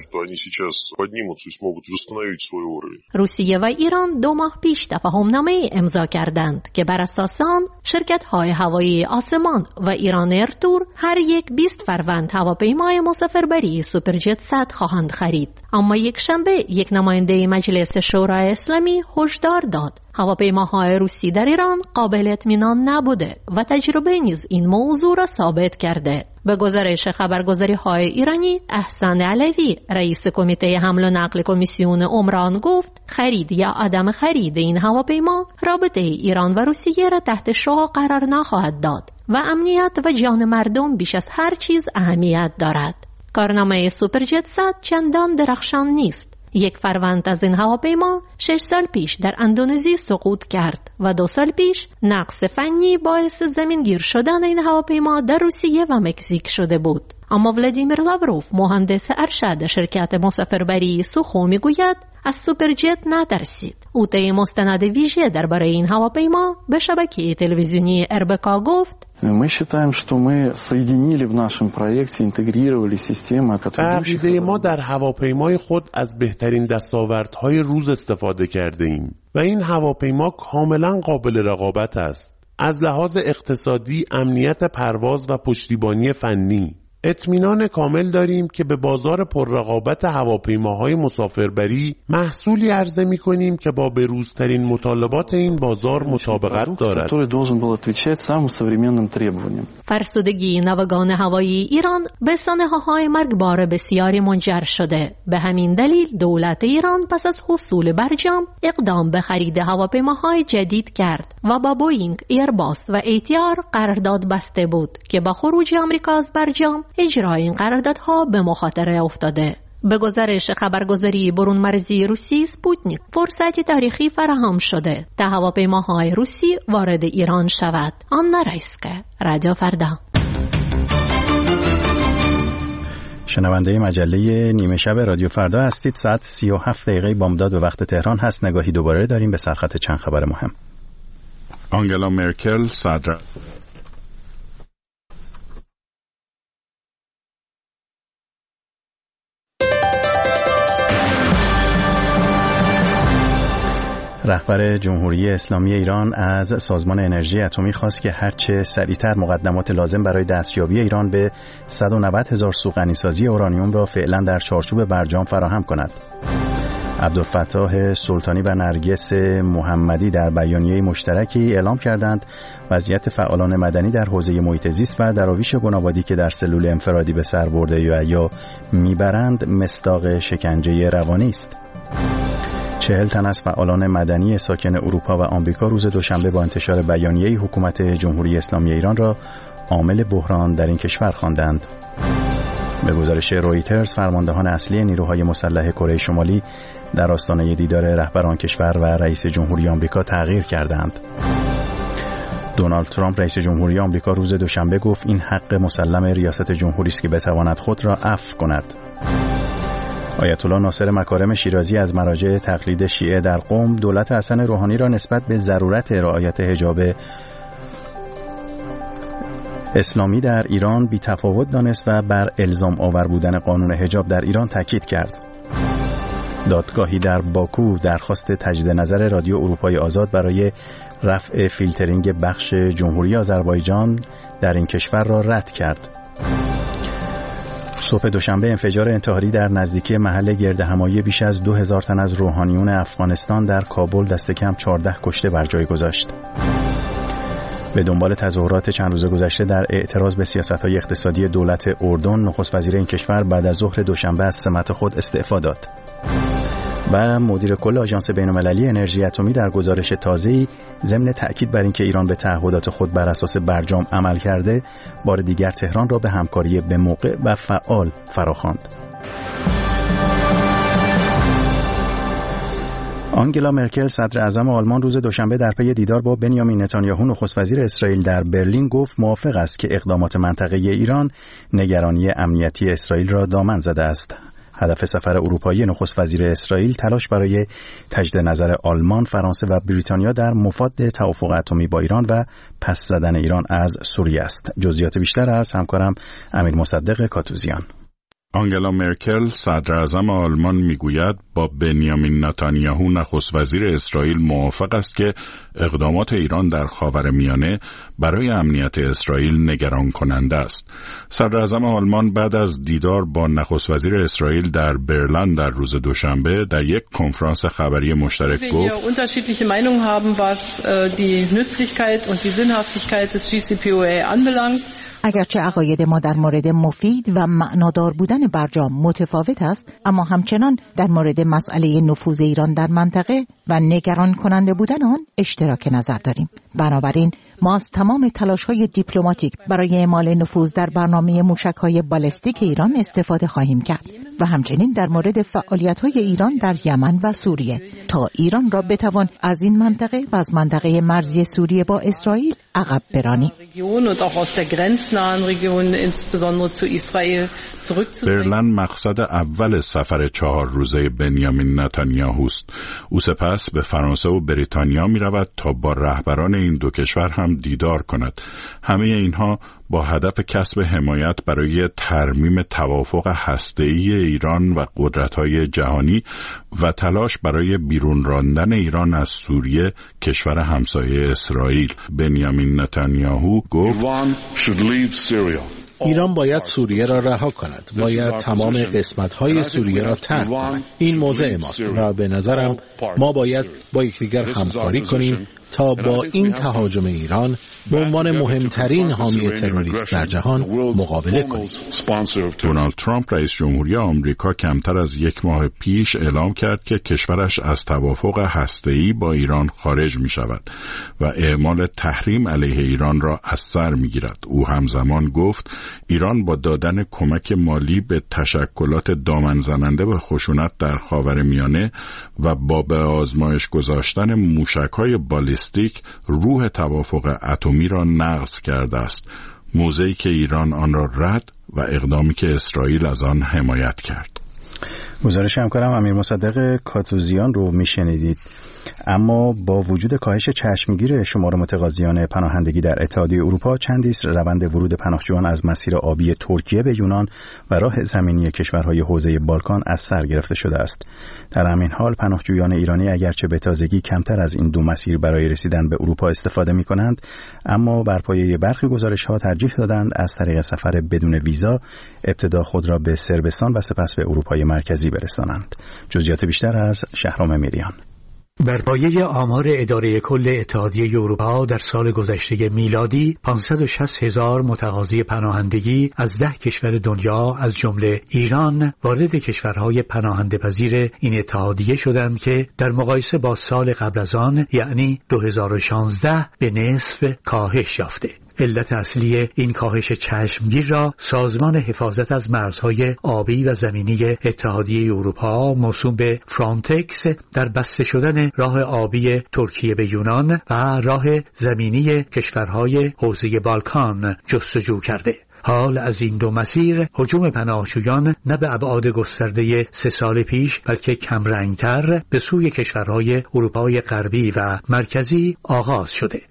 روسیه و ایران 2 ماه پیش تفاهمنامه امضا کردند که بر اساس آن شرکت‌های هوایی آسمان و ایران ایرتور هر یک 20 فروند هواپیمای مسافربری سوپرجت 100 خواهند خرید. اما یک شنبه یک نماینده مجلس شورای اسلامی هشدار داد هواپیماهای روسی در ایران قابل اطمینان نبوده و تجربه نیز این موضوع را ثابت کرده. به گزارش خبرگزاری‌های ایرانی، احسان علوی رئیس کمیته حمل و نقل کمیسیون عمران گفت خرید یا عدم خرید این هواپیما رابطه ایران و روسیه را تحت شعاع قرار نخواهد داد و امنیت و جان مردم بیش از هر چیز اهمیت دارد. کارنامه سوپرجت 100 چندان درخشان نیست. یک فروند از این هواپیما 6 سال پیش در اندونزی سقوط کرد و 2 سال پیش نقص فنی باعث زمینگیر شدن این هواپیما در روسیه و مکزیک شده بود. اما ولادیمیر لاوروف مهندس ارشد شرکت مسافربری سوخو میگوید از سوپرجت نترسید. او طی مستند ویژه درباره این هواپیما به شبکه تلویزیونی اربکا گفت Мы считаем, что мы соединили в нашем проекте, интегрировали системы, عقیده ما در هواپیمای خود از بهترین دستاوردهای روز استفاده کرده ایم و این هواپیما کاملا قابل رقابت است. از لحاظ اقتصادی، امنیت پرواز و پشتیبانی فنی اطمینان کامل داریم که به بازار پررقابت هواپیماهای مسافربری محصولی عرضه می‌کنیم که با بروزترین مطالبات این بازار مطابقت دارد. فرسودگی ناوگان هوایی ایران به سانحه‌های مرگبار بسیاری منجر شده. به همین دلیل دولت ایران پس از حصول برجام اقدام به خرید هواپیماهای جدید کرد و با بوئینگ، ایرباس و ایتیار قرارداد بسته بود که با خروج آمریکا از برجام اجرای این قراردادها به مخاطره افتاده. به گزارش خبرگزاری برون مرزی روسی سپوتنیک، فرصتی تاریخی فراهم شده تا هواپیماهای روسی وارد ایران شود. آنا رایسکه، رادیو فردا. شنونده مجله نیمه شب رادیو فردا هستید. ساعت 37 دقیقه بامداد به وقت تهران هست. نگاهی دوباره داریم به سرخط چند خبر مهم. آنگلا مرکل صدر رهبر جمهوری اسلامی ایران از سازمان انرژی اتمی خواست که هرچه سریعتر مقدمات لازم برای دستیابی ایران به 190,000 سوخت غنیسازی اورانیوم را فعلا در چارچوب برجام فراهم کند. عبدالفتاح سلطانی و نرگس محمدی در بیانیه مشترکی اعلام کردند وضعیت فعالان مدنی در حوزه محیط زیست و دراویش گنابادی که در سلول انفرادی به سر برده یا میبرند مصداق شکنجه روانی است. 40 تن از فعالان مدنی ساکن اروپا و آمریکا روز دوشنبه با انتشار بیانیه حکومت جمهوری اسلامی ایران را عامل بحران در این کشور خواندند. به گزارش رویترز، فرماندهان اصلی نیروهای مسلح کره شمالی در آستانه دیدار رهبر آن کشور و رئیس جمهوری آمریکا تغییر کردند. دونالد ترامپ رئیس جمهوری آمریکا روز دوشنبه گفت این حق مسلم ریاست جمهوری است که بتواند خود را عفو کند. آیت الله ناصر مکارم شیرازی از مراجع تقلید شیعه در قم دولت حسن روحانی را نسبت به ضرورت رعایت حجاب اسلامی در ایران بی تفاوت دانست و بر الزام آور بودن قانون حجاب در ایران تاکید کرد. دادگاهی در باکو درخواست تجدید نظر رادیو اروپای آزاد برای رفع فیلترینگ بخش جمهوری آذربایجان در این کشور را رد کرد. صبح دوشنبه انفجار انتحاری در نزدیکی محل گردهمایی بیش از 2000 تن از روحانیون افغانستان در کابل دست کم 14 کشته بر جای گذاشت. به دنبال تظاهرات چند روز گذشته در اعتراض به سیاست‌های اقتصادی دولت اردن، نخست وزیر این کشور بعد از ظهر دوشنبه از سمت خود استعفا داد. و مدیر کل آژانس بین‌المللی انرژی اتمی در گزارش تازه‌ای ضمن تأکید بر اینکه ایران به تعهدات خود بر اساس برجام عمل کرده، بار دیگر تهران را به همکاری به موقع و فعال فراخواند. آنگلا مرکل صدر اعظم آلمان روز دوشنبه در پی دیدار با بنیامین نتانیاهو نخست وزیر اسرائیل در برلین گفت موافق است که اقدامات منطقه‌ای ایران نگرانی امنیتی اسرائیل را دامن زده است. هدف سفر اروپایی نخست وزیر اسرائیل تلاش برای تجدید نظر آلمان، فرانسه و بریتانیا در مفاد توافق اتمی با ایران و پس زدن ایران از سوریه است. جزئیات بیشتر از همکارم امیر مصدق کاتوزیان. آنگلا مرکل صدر اعظم آلمان میگوید با بنیامین نتانیاهو نخست وزیر اسرائیل موافق است که اقدامات ایران در خاورمیانه برای امنیت اسرائیل نگران کننده است. صدر اعظم آلمان بعد از دیدار با نخست وزیر اسرائیل در برلین در روز دوشنبه در یک کنفرانس خبری مشترک گفت unterschiedliche Meinungen haben, was die Nützlichkeit und die Sinnhaftigkeit des JCPOA anbelangt. اگرچه عقاید ما در مورد مفید و معنادار بودن برجام متفاوت است، اما همچنان در مورد مسئله نفوذ ایران در منطقه و نگران کننده بودن آن اشتراک نظر داریم. بنابراین ما از تمام تلاش‌های دیپلماتیک برای اعمال نفوذ در برنامه موشک‌های بالستیک ایران استفاده خواهیم کرد و همچنین در مورد فعالیت‌های ایران در یمن و سوریه تا ایران را بتوان از این منطقه و از منطقه مرزی سوریه با اسرائیل عقب برانیم. برلین مقصد اول سفر 4 روزه بنیامین نتانیاهو است. او سپس به فرانسه و بریتانیا می رود تا با رهبران این دو کشور هم دیدار کند. همه اینها با هدف کسب حمایت برای ترمیم توافق هسته‌ای ایران و قدرت‌های جهانی و تلاش برای بیرون راندن ایران از سوریه، کشور همسایه اسرائیل. بنیامین نتانیاهو گفت ایران باید سوریه را رها کند، باید تمام قسمت‌های سوریه را ترک کند. این موضع ماست و به نظرم ما باید با یکدیگر همکاری کنیم تا با این تهاجم ایران به عنوان مهمترین حامی تروریست در جهان مقابله کنیم. دونالد ترامپ رئیس جمهوری آمریکا کمتر از 1 ماه پیش اعلام کرد که کشورش از توافق هسته‌ای با ایران خارج می شود و اعمال تحریم علیه ایران را از سر می گیرد. او همزمان گفت ایران با دادن کمک مالی به تشکلات دامن زننده به خشونت در خاورمیانه و با به آزمایش گذاشتن موشک‌های بالستیک روح توافق اتمی را نقض کرده است. موضعی که ایران آن را رد و اقدامی که اسرائیل از آن حمایت کرد. گزارش همکارم امیر مصدق کاتوزیان رو میشنیدید. اما با وجود کاهش چشمگیر شمار متقاضیان پناهندگی در اتحادیه اروپا، چندی است روند ورود پناهجویان از مسیر آبی ترکیه به یونان و راه زمینی کشورهای حوزه بالکان از سر گرفته شده است. در همین حال پناهجویان ایرانی اگرچه به تازگی کمتر از این دو مسیر برای رسیدن به اروپا استفاده می‌کنند، اما بر پایه برخی گزارش‌ها ترجیح دادند از طریق سفر بدون ویزا ابتدا خود را به صربستان و سپس به اروپای مرکزی برسانند. جزئیات بیشتر از شهرام میریان. بر پایه آمار اداره کل اتحادیه اروپا در سال گذشته میلادی 560,000 متقاضی پناهندگی از 10 کشور دنیا از جمله ایران وارد کشورهای پناهنده‌پذیر این اتحادیه شدند که در مقایسه با سال قبل از آن یعنی 2016 به نصف کاهش یافته. علت اصلی این کاهش چشمگیر را سازمان حفاظت از مرزهای آبی و زمینی اتحادیه اروپا موسوم به فرانتکس در بسته شدن راه آبی ترکیه به یونان و راه زمینی کشورهای حوزه بالکان جستجو کرده. حال از این دو مسیر هجوم پناهجویان نه به ابعاد گسترده 3 سال پیش بلکه کمرنگتر به سوی کشورهای اروپای غربی و مرکزی آغاز شده.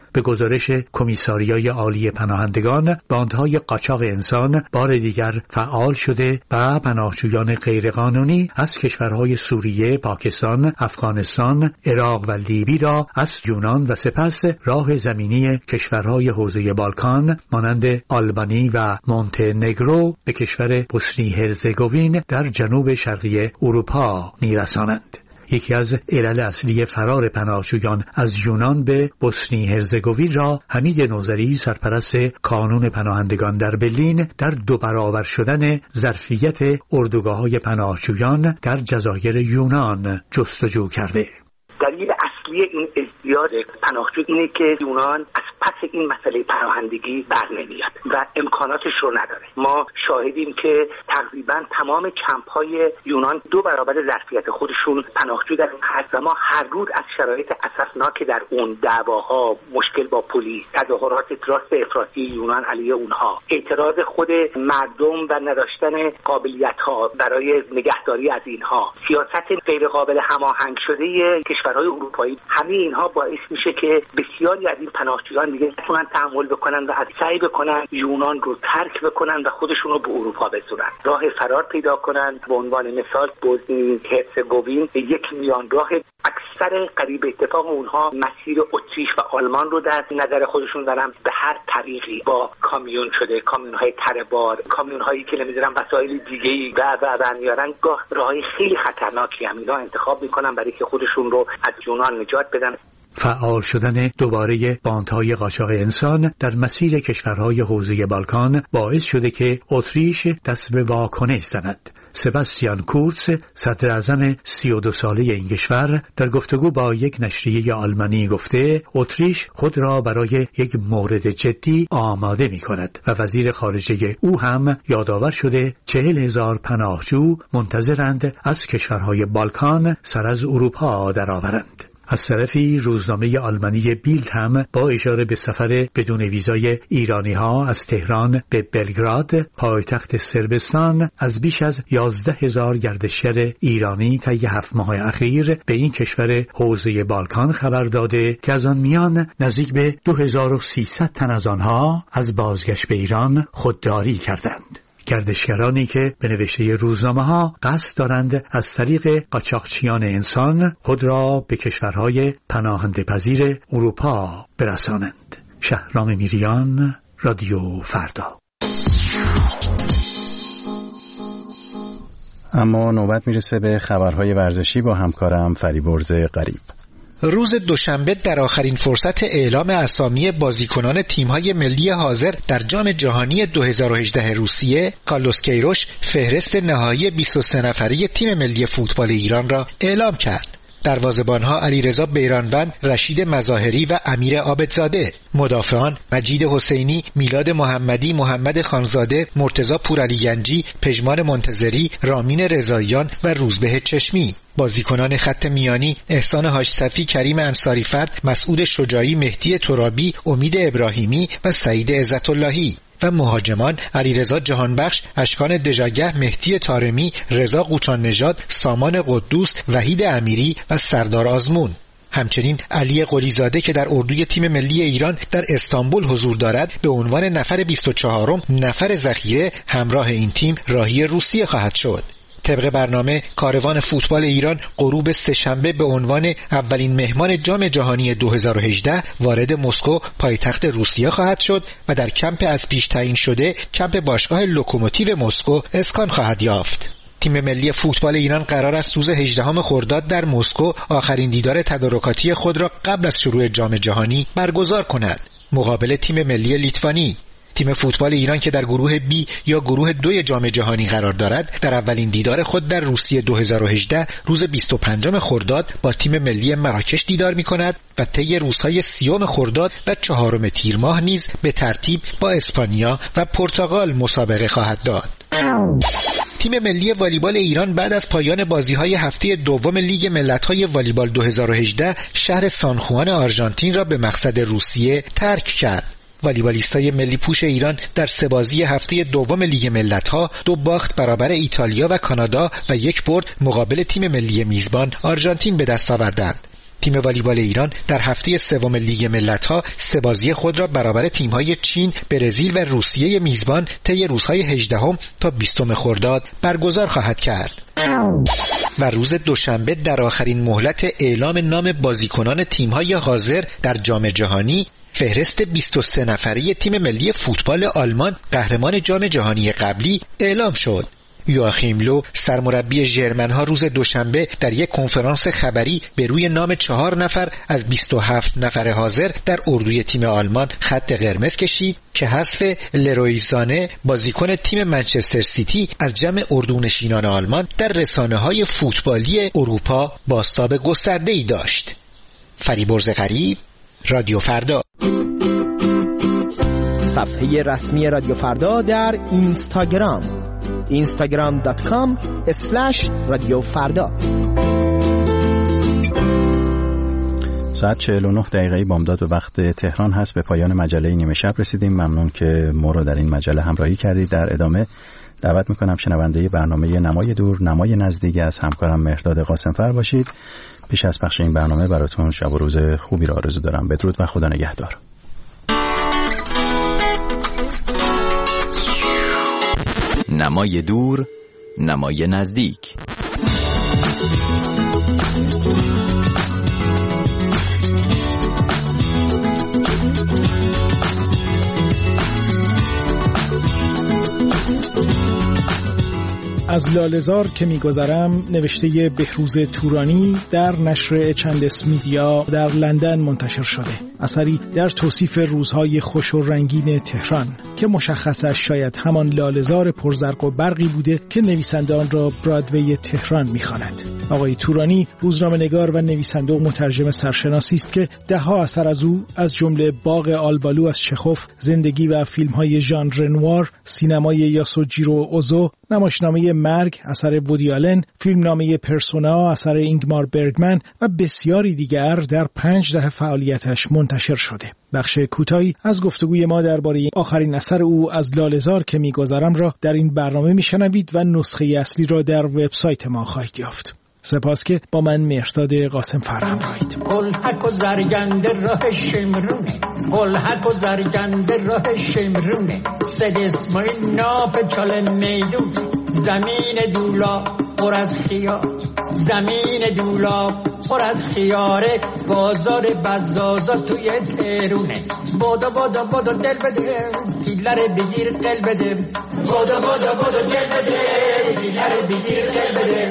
به گزارش کمیساریای عالی پناهندگان باندهای قاچاق انسان بار دیگر فعال شده و پناهجویان غیرقانونی از کشورهای سوریه، پاکستان، افغانستان، عراق و لیبی را از یونان و سپس راه زمینی کشورهای حوزه بالکان مانند آلبانی و مونتهنگرو به کشور بوسنی هرزگوین در جنوب شرقی اروپا می‌رسانند. یکی از علل اصلی فرار پناهجویان از یونان به بوسنی هرزگوین را حمید نوذری، سرپرست کانون پناهندگان در برلین، در 2 برابر شدن ظرفیت اردوگاه‌های پناهجویان در جزایر یونان جستجو کرده. دلیل اصلی این ازدیاد پناهجو اینه که یونان از پس این مسئله پناهندگی بر نمیاد و امکاناتش رو نداره. ما شاهدیم که تقریبا تمام کمپ‌های یونان 2 برابر ظرفیت خودشون پناهجو در هست و ما هر روز از شرایط اسفناک در اون، دعواها، مشکل با پلیس، تظاهرات راست افراطی یونان علیه اونها، اعتراض خود مردم و نداشتن قابلیت‌ها برای نگهداری از اینها، سیاست غیر قابل هماهنگ شده کشورهای اروپایی، همه اینها باعث میشه که بسیاری از این پناهجویان دیگه نتونن تحمل بکنن و از سعی بکنن یونان رو ترک بکنن و خودشون رو به اروپا برسونن، راه فرار پیدا کنن. به عنوان مثال بوسنی هرزگوین یک میان راه، اکثر قریب اتفاق اونها مسیر اتریش و آلمان رو در نظر خودشون دارن، به هر طریقی با کامیون شده، کامیون‌های تره‌بار، کامیون‌هایی که نمی‌دونم وسایل دیگه‌ای و میارن، گاه راهی خیلی خطرناکی هم اینا انتخاب میکنن برای که خودشون رو از یونان نجات بدن. فعال شدن دوباره باندهای قاچاق انسان در مسیر کشورهای حوزه بالکان باعث شده که اتریش دست به واکنش زند. سباستیان کورتز، صدر اعظم 32 ساله این کشور، در گفتگو با یک نشریه آلمانی گفته اتریش خود را برای یک مورد جدی آماده می کند و وزیر خارجه او هم یادآور شده 40,000 پناهجو منتظرند از کشورهای بالکان سر از اروپا درآورند. از طرفی روزنامه آلمانی بیلد هم با اشاره به سفر بدون ویزای ایرانی‌ها از تهران به بلگراد، پایتخت صربستان، از بیش از 11,000 گردشگر ایرانی طی 7 ماه اخیر به این کشور حوزه بالکان خبر داده که از آن میان نزدیک به 2300 تن از آنها از بازگشت به ایران خودداری کردند. گردشگرانی که به نوشته روزنامه‌ها قصد دارند از طریق قاچاقچیان انسان خود را به کشورهای پناهنده‌پذیر اروپا برسانند. شهرام میریان، رادیو فردا. اما نوبت میرسه به خبرهای ورزشی با همکارم فریبرز غریب. روز دوشنبه در آخرین فرصت اعلام اسامی بازیکنان تیم‌های ملی حاضر در جام جهانی 2018 روسیه، کارلوس کیروش فهرست نهایی 23 نفره تیم ملی فوتبال ایران را اعلام کرد. دروازه‌بان‌ها علیرضا بیرانوند، رشید مظاهری و امیر عابدزاده، مدافعان مجید حسینی، میلاد محمدی، محمد خانزاده، مرتضی پورعلیگنجی، پژمان منتظری، رامین رضاییان و روزبه چشمی. بازیکنان خط میانی احسان حاجصفی، کریم انصاری‌فرد، مسعود شجاعی، مهدی ترابی، امید ابراهیمی و سعید عزت‌اللهی و مهاجمان علیرضا جهانبخش، اشکان دژاگه، مهدی طارمی، رضا قوچان نژاد، سامان قدوس، وحید امیری و سردار آزمون. همچنین علی قلیزاده که در اردوی تیم ملی ایران در استانبول حضور دارد به عنوان نفر 24م نفر ذخیره همراه این تیم راهی روسیه خواهد شد. طبق برنامه کاروان فوتبال ایران غروب سه‌شنبه به عنوان اولین مهمان جام جهانی 2018 وارد مسکو پایتخت روسیه خواهد شد و در کمپ از پیش تعیین شده کمپ باشگاه لوکوموتیو مسکو اسکان خواهد یافت. تیم ملی فوتبال ایران قرار است روز 18 خرداد در مسکو آخرین دیدار تدارکاتی خود را قبل از شروع جام جهانی برگزار کند مقابل تیم ملی لیتوانی. تیم فوتبال ایران که در گروه بی یا گروه 2 جام جهانی قرار دارد در اولین دیدار خود در روسیه 2018 روز 25 خرداد با تیم ملی مراکش دیدار می‌کند و طی روزهای 30 خرداد و 4 تیر ماه نیز به ترتیب با اسپانیا و پرتغال مسابقه خواهد داد. تیم ملی والیبال ایران بعد از پایان بازی‌های هفته دوم لیگ ملت‌های والیبال 2018 شهر سانخوان آرژانتین را به مقصد روسیه ترک کرد. والیبالیستای ملی پوش ایران در 3 بازی هفته دوم لیگ ملت‌ها 2 باخت برابر ایتالیا و کانادا و 1 برد مقابل تیم ملی میزبان آرژانتین به دست آوردند. تیم والیبال ایران در هفته سوم لیگ ملت‌ها سه بازی خود را برابر تیم‌های چین، برزیل و روسیه میزبان طی روزهای 18 تا 20 خرداد برگزار خواهد کرد. و روز دوشنبه در آخرین مهلت اعلام نام بازیکنان تیم‌های حاضر در جام جهانی، فهرست 23 نفره تیم ملی فوتبال آلمان قهرمان جام جهانی قبلی اعلام شد. یواخیم لو سرمربی ژرمن‌ها روز دوشنبه در یک کنفرانس خبری به روی نام 4 نفر از 27 نفر حاضر در اردوی تیم آلمان خط قرمز کشید که حذف لروی زانه بازیکن تیم منچستر سیتی از جمع اردونشینان آلمان در رسانه‌های فوتبالی اروپا بازتاب گسترده‌ای داشت. فریبرز غریب، رادیو فردا. صفحه رسمی رادیو فردا در اینستاگرام instagram.com/رادیو فردا. ساعت 49 دقیقه بامداد به وقت تهران هست. به پایان مجله نیمه شب رسیدیم. ممنون که ما رو در این مجله همراهی کردید. در ادامه دعوت میکنم شنونده برنامه نمای دور نمای نزدیک از همکارم مهرداد قاسمفر باشید. پیش از پخش این برنامه براتون شب و روز خوبی را آرزو دارم. بدرود و خدا نگهدار. نمای دور نمای نزدیک. از لاله‌زار که می‌گذرم نوشته بهروز تورانی در نشر چندس میدیا در لندن منتشر شده. اثری در توصیف روزهای خوش و رنگین تهران که مشخصش شاید همان لاله‌زار پرزرق و برقی بوده که نویسنده آن را برادوی تهران می‌خواند. آقای تورانی روزنامه‌نگار و نویسنده و مترجم سرشناسی است که ده‌ها اثر از او از جمله باغ آلبالو از چخوف، زندگی و فیلم‌های ژان رنوار، سینمای یاسوجیرو اوزو، نمایشنامه مرگ اثر وودی آلن، فیلمنامه پرسونا اثر اینگمار برگمن و بسیاری دیگر در 5 دهه فعالیتش منتشر شده. بخش کوتاهی از گفتگوی ما درباره آخرین اثر او از لاله‌زار که می‌گذرم را در این برنامه میشنوید و نسخه اصلی را در وبسایت ما خواهید یافت. سپاس که با من مهرداد قاسمفر همراهید. قلحک و زرگنده راه شمرونه، قلحک و زرگنده راه شمرونه، سد اسماعیل ناپ چاله میدون، زمین دولا پر از خیار، زمین دولا پر از خیاره، بازار بزازا توی تهرونه. بادا بادا بادا دل بده، پیلر بگیر قل بده، بادا بادا بادا دل بده، پیلر بگیر قل بده.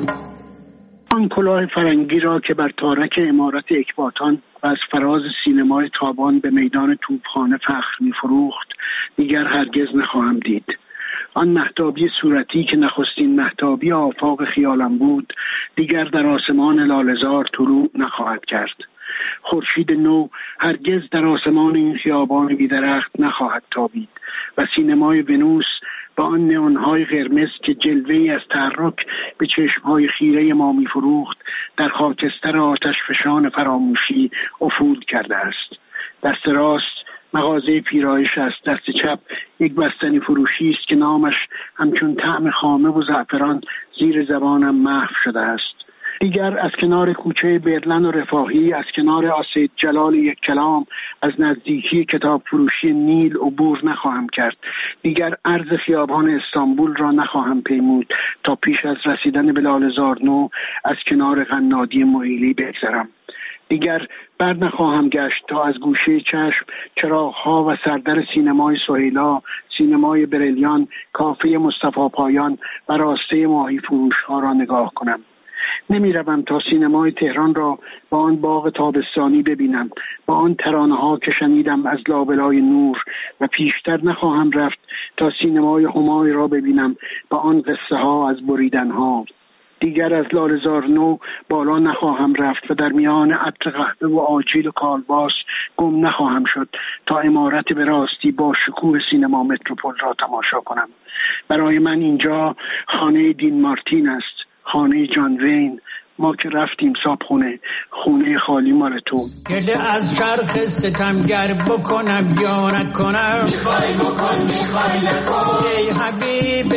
آن کلاه فرنگی را که بر تارک عمارت اکباتان و از فراز سینمای تابان به میدان توپخانه فخر می‌فروخت دیگر هرگز نخواهم دید. آن مهتابی صورتی که نخستین مهتابی آفاق خیالم بود دیگر در آسمان لاله‌زار طلوع نخواهد کرد. خورشید نو هرگز در آسمان این خیابان بی‌درخت نخواهد تابید و سینمای ونوس با آن نئون‌های قرمز که جلوه‌ای از تحرک به چشم‌های خیره ما می‌فروخت در خاکستر آتشفشان فراموشی افول کرده است. دست راست مغازه پیرایش است، دست چپ یک بستنی فروشی است که نامش همچون طعم خامه و زعفران زیر زبانم محو شده است. دیگر از کنار کوچه برلن و رفاهی، از کنار آسید جلال یک کلام، از نزدیکی کتاب فروشی نیل عبور نخواهم کرد. دیگر عرض خیابان استانبول را نخواهم پیمود تا پیش از رسیدن به لاله‌زار نو از کنار قنادی معیلی بگذرم. دیگر بر نخواهم گشت تا از گوشه چشم چراغ‌ها و سردر سینمای سهیلا، سینمای بریلیان، کافه مصطفی پایان و راسته ماهی فروش‌ها را نگاه کنم. نمی‌روم تا سینمای تهران را با آن باغ تابستانی ببینم، با آن ترانه‌ها که شنیدم از لابلای نور، و پیشتر نخواهم رفت تا سینمای همای را ببینم با آن قصه‌ها از بریدن‌ها. دیگر از لاله‌زار نو بالا نخواهم رفت و در میان عطر قهوه و آجیل و کالباس گم نخواهم شد تا عمارت به راستی با شکوه سینما متروپول را تماشا کنم. برای من اینجا خانه دین مارتین است، خانه جان وین. ما که رفتیم صابخونه، خونه خالی مال تو. گله از چرخ ستمگر بکنم یا نکنم، میخوای بکن میخوای نکن. ای حبیب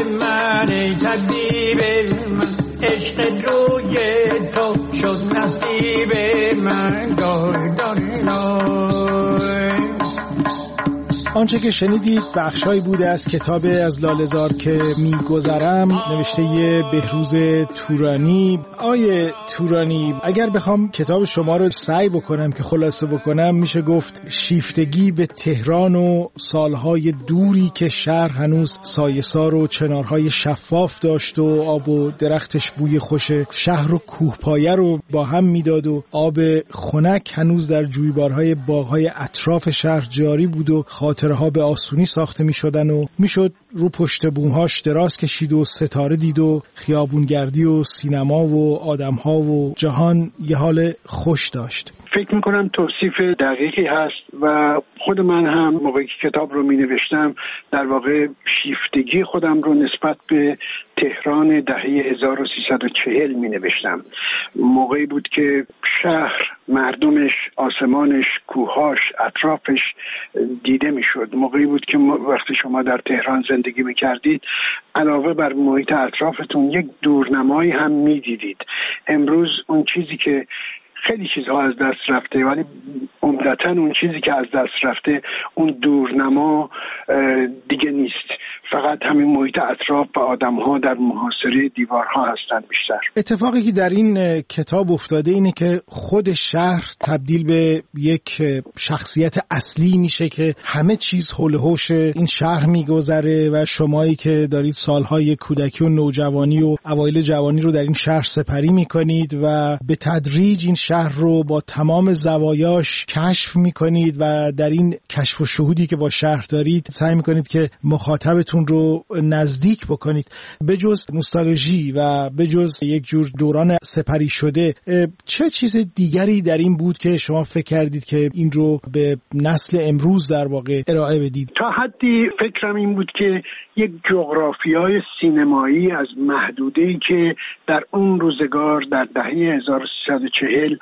من ای طبیب من، عشق روی تو شد نصیب آنچه که شنیدید بخشایی بوده از کتاب از لاله‌زار که میگذرم، نوشته بهروز تورانی. آیه تورانی، اگر بخوام کتاب شما رو سعی بکنم که خلاصه بکنم، میشه گفت شیفتگی به تهران و سالهای دوری که شهر هنوز سایه‌سار و چنارهای شفاف داشت و آب و درختش بوی خوش شهر و کوهپایه رو با هم میداد و آب خنک هنوز در جویبارهای باغهای اطراف شهر جاری بود و خاطرها به آسونی ساخته میشدن و میشد رو پشت بومهاش دراز کشید و ستاره دید و خیابونگردی و سینما و آدمها و جهان یه حال خوش داشت. فکر میکنم توصیف دقیقی هست و خود من هم موقعی که کتاب رو می نوشتم در واقع شیفتگی خودم رو نسبت به تهران دهه 1340 می نوشتم. موقعی بود که شهر، مردمش، آسمانش، کوهاش، اطرافش دیده می شد. موقعی بود که وقتی شما در تهران زندگی می کردید علاوه بر محیط اطرافتون یک دورنمایی هم می دیدید. امروز اون چیزی که خیلی چیزها از دست رفته، ولی عمدتاً اون چیزی که از دست رفته اون دورنما دیگه نیست. فقط همین محیط اطراف و آدم‌ها در محاصره دیوارها هستن بیشتر. اتفاقی که در این کتاب افتاده اینه که خود شهر تبدیل به یک شخصیت اصلی میشه که همه چیز حول و حوش این شهر میگذره و شمایی که دارید سالهای کودکی و نوجوانی و اوایل جوانی رو در این شهر سپری میکنید و به تدریج این شهر رو با تمام زوایاش کشف میکنید و در این کشف و شهودی که با شهر دارید سعی میکنید که مخاطبتون رو نزدیک بکنید. بجز نوستالژی و بجز یک جور دوران سپری شده، چه چیز دیگری در این بود که شما فکر کردید که این رو به نسل امروز در واقع ارائه بدید؟ تا حدی فکرم این بود که یک جغرافیای سینمایی از محدوده‌ای که در اون روزگار در دهه 1340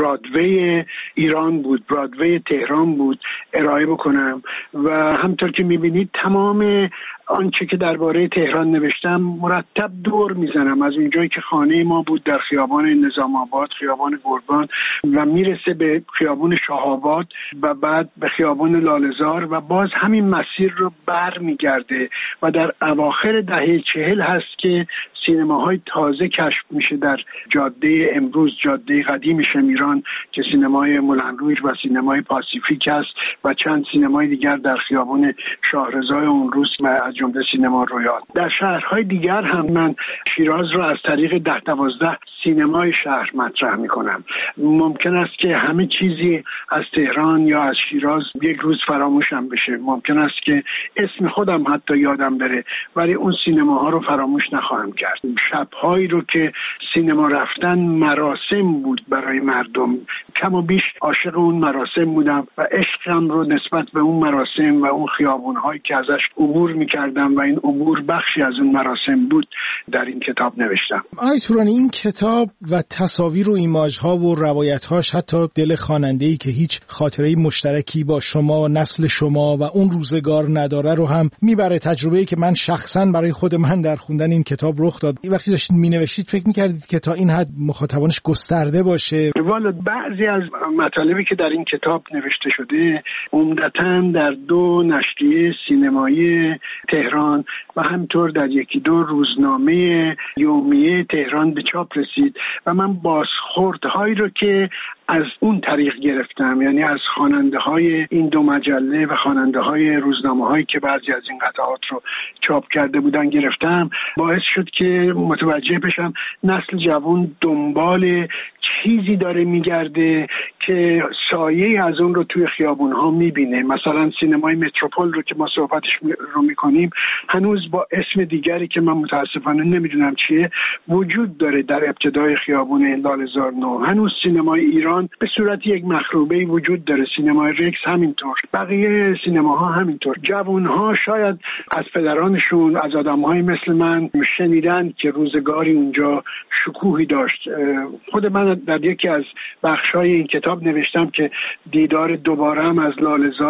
برادوی ایران بود، برادوی تهران بود، ارائه بکنم و همطور که می‌بینید تمام آنچه که درباره تهران نوشتم مرتب دور میزنم، از اونجایی که خانه ما بود در خیابان نظام آباد، خیابان گرگان و میرسه به خیابان شاه‌آباد و بعد به خیابان لاله‌زار و باز همین مسیر رو بر میگرده و در اواخر دهه 40 هست که سینماهای تازه کشف میشه در جاده امروز، جاده قدیم شمیران که سینمای مولنرویر و سینمای پاسیفیک است و چند سینمای دیگر در خیابان شاهرضا اون روز و از جمله سینما رویال. در شهرهای دیگر هم من شیراز رو از طریق 10-12 سینمای شهر مطرح میکنم. ممکن است که همه چیزی از تهران یا از شیراز یک روز فراموشم بشه، ممکن است که اسم خودم حتی یادم بره، ولی اون سینماها رو فراموش نخواهم کرد. شب‌هایی رو که سینما رفتن مراسم بود برای مردم، کم و بیش عاشق اون مراسم بودم و عشقم رو نسبت به اون مراسم و اون خیابون‌هایی که ازش عبور می‌کردم و این عبور بخشی از اون مراسم بود در این کتاب نوشتم. آقای تورانی، این کتاب و تصاویر و ایماژها و روایت‌هاش حتی دل خواننده‌ای که هیچ خاطره‌ای مشترکی با شما و نسل شما و اون روزگار نداره رو هم میبره. تجربه‌ای که من شخصاً برای خود من در خوندن این کتاب رخ داد. وقتی داشتید مینوشتید فکر می‌کردید که تا این حد مخاطبانش گسترده باشه؟ والا بعضی از مطالبی که در این کتاب نوشته شده عمدتاً در 2 نشریه سینمایی تهران و همطور در 1-2 روزنامه یومیه تهران به چاپ رسید و من بازخوردهایی رو که از اون طریق گرفتم، یعنی از خواننده‌های این 2 مجله و خواننده‌های روزنامه‌هایی که بعضی از این قطعات رو چاپ کرده بودن گرفتم، باعث شد که متوجه بشم نسل جوان دنبال چیزی داره میگرده که سایه از اون رو توی خیابون‌ها میبینه. مثلا سینمای متروپول رو که ما صحبتش رو میکنیم هنوز با اسم دیگری که من متاسفانه نمیدونم چیه وجود داره در ابتدای خیابون لاله‌زار 9. هنوز سینمای ایران به صورت یک مخروبه‌ای وجود داره، سینمای رکس همینطور، بقیه سینماها همینطور. جوان‌ها شاید از پدرانشون، از آدم‌های مثل من شنیدن که روزگاری اونجا شکوهی داشت. خود من در یکی از بخش‌های این کتاب نوشتم که دیدار دوباره هم از لاله‌زار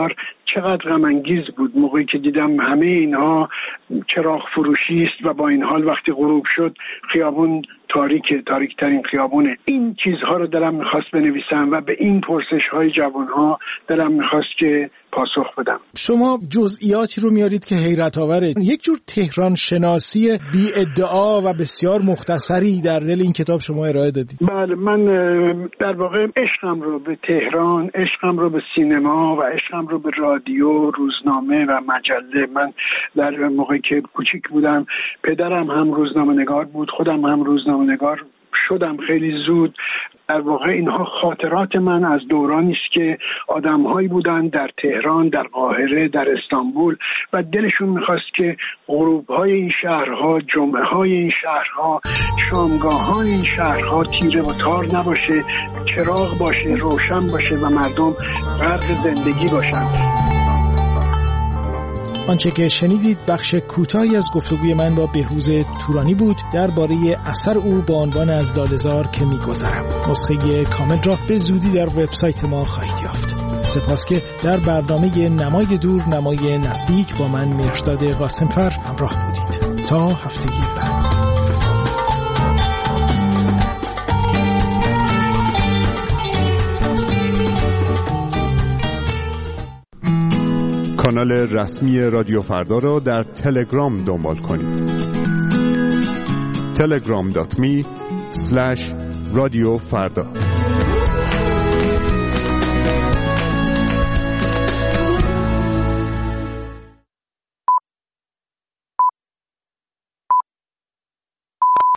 چقدر غم انگیز بود موقعی که دیدم همه اینها چراغ فروشی است و با این حال وقتی غروب شد خیابون تاریک‌ترین خیابونه. این چیزها رو دلم میخواست بنویسم و به این پرسش‌های جوانها دلم میخواست که پاسخ بدم. شما جزئیاتی رو میارید که حیرت آوره. یک جور تهران شناسی بی ادعا و بسیار مختصری در دل این کتاب شما ارائه دادید. بله، من در واقع عشقم رو به تهران، عشقم رو به سینما و عشقم رو به رادیو، روزنامه و مجله. من در موقعی که کوچیک بودم پدرم هم روزنامه‌نگار بود، خودم هم روزنامه‌نگار شدم خیلی زود. در واقع اینها خاطرات من از دورانی است که آدم‌هایی بودند در تهران، در قاهره، در استانبول و دلشون می‌خواست که غروب‌های این شهرها، جمعه‌های این شهرها، شامگاه‌های این شهرها تیره و تار نباشه، چراغ باشه، روشن باشه و مردم غرق زندگی باشند. آنچه که شنیدید بخش کوتاهی از گفتگوی من با بهروز تورانی بود درباره اثر او با عنوان از داده‌زار که می‌گذرم. نسخه کامل را به زودی در وبسایت ما خواهید یافت. سپاس که در برنامه نمای دور نمای نزدیک با من مهرداد قاسم‌فر همراه بودید. تا هفته بعد. کانال رسمی رادیو فردا را در تلگرام دنبال کنید. telegram.me/رادیو فردا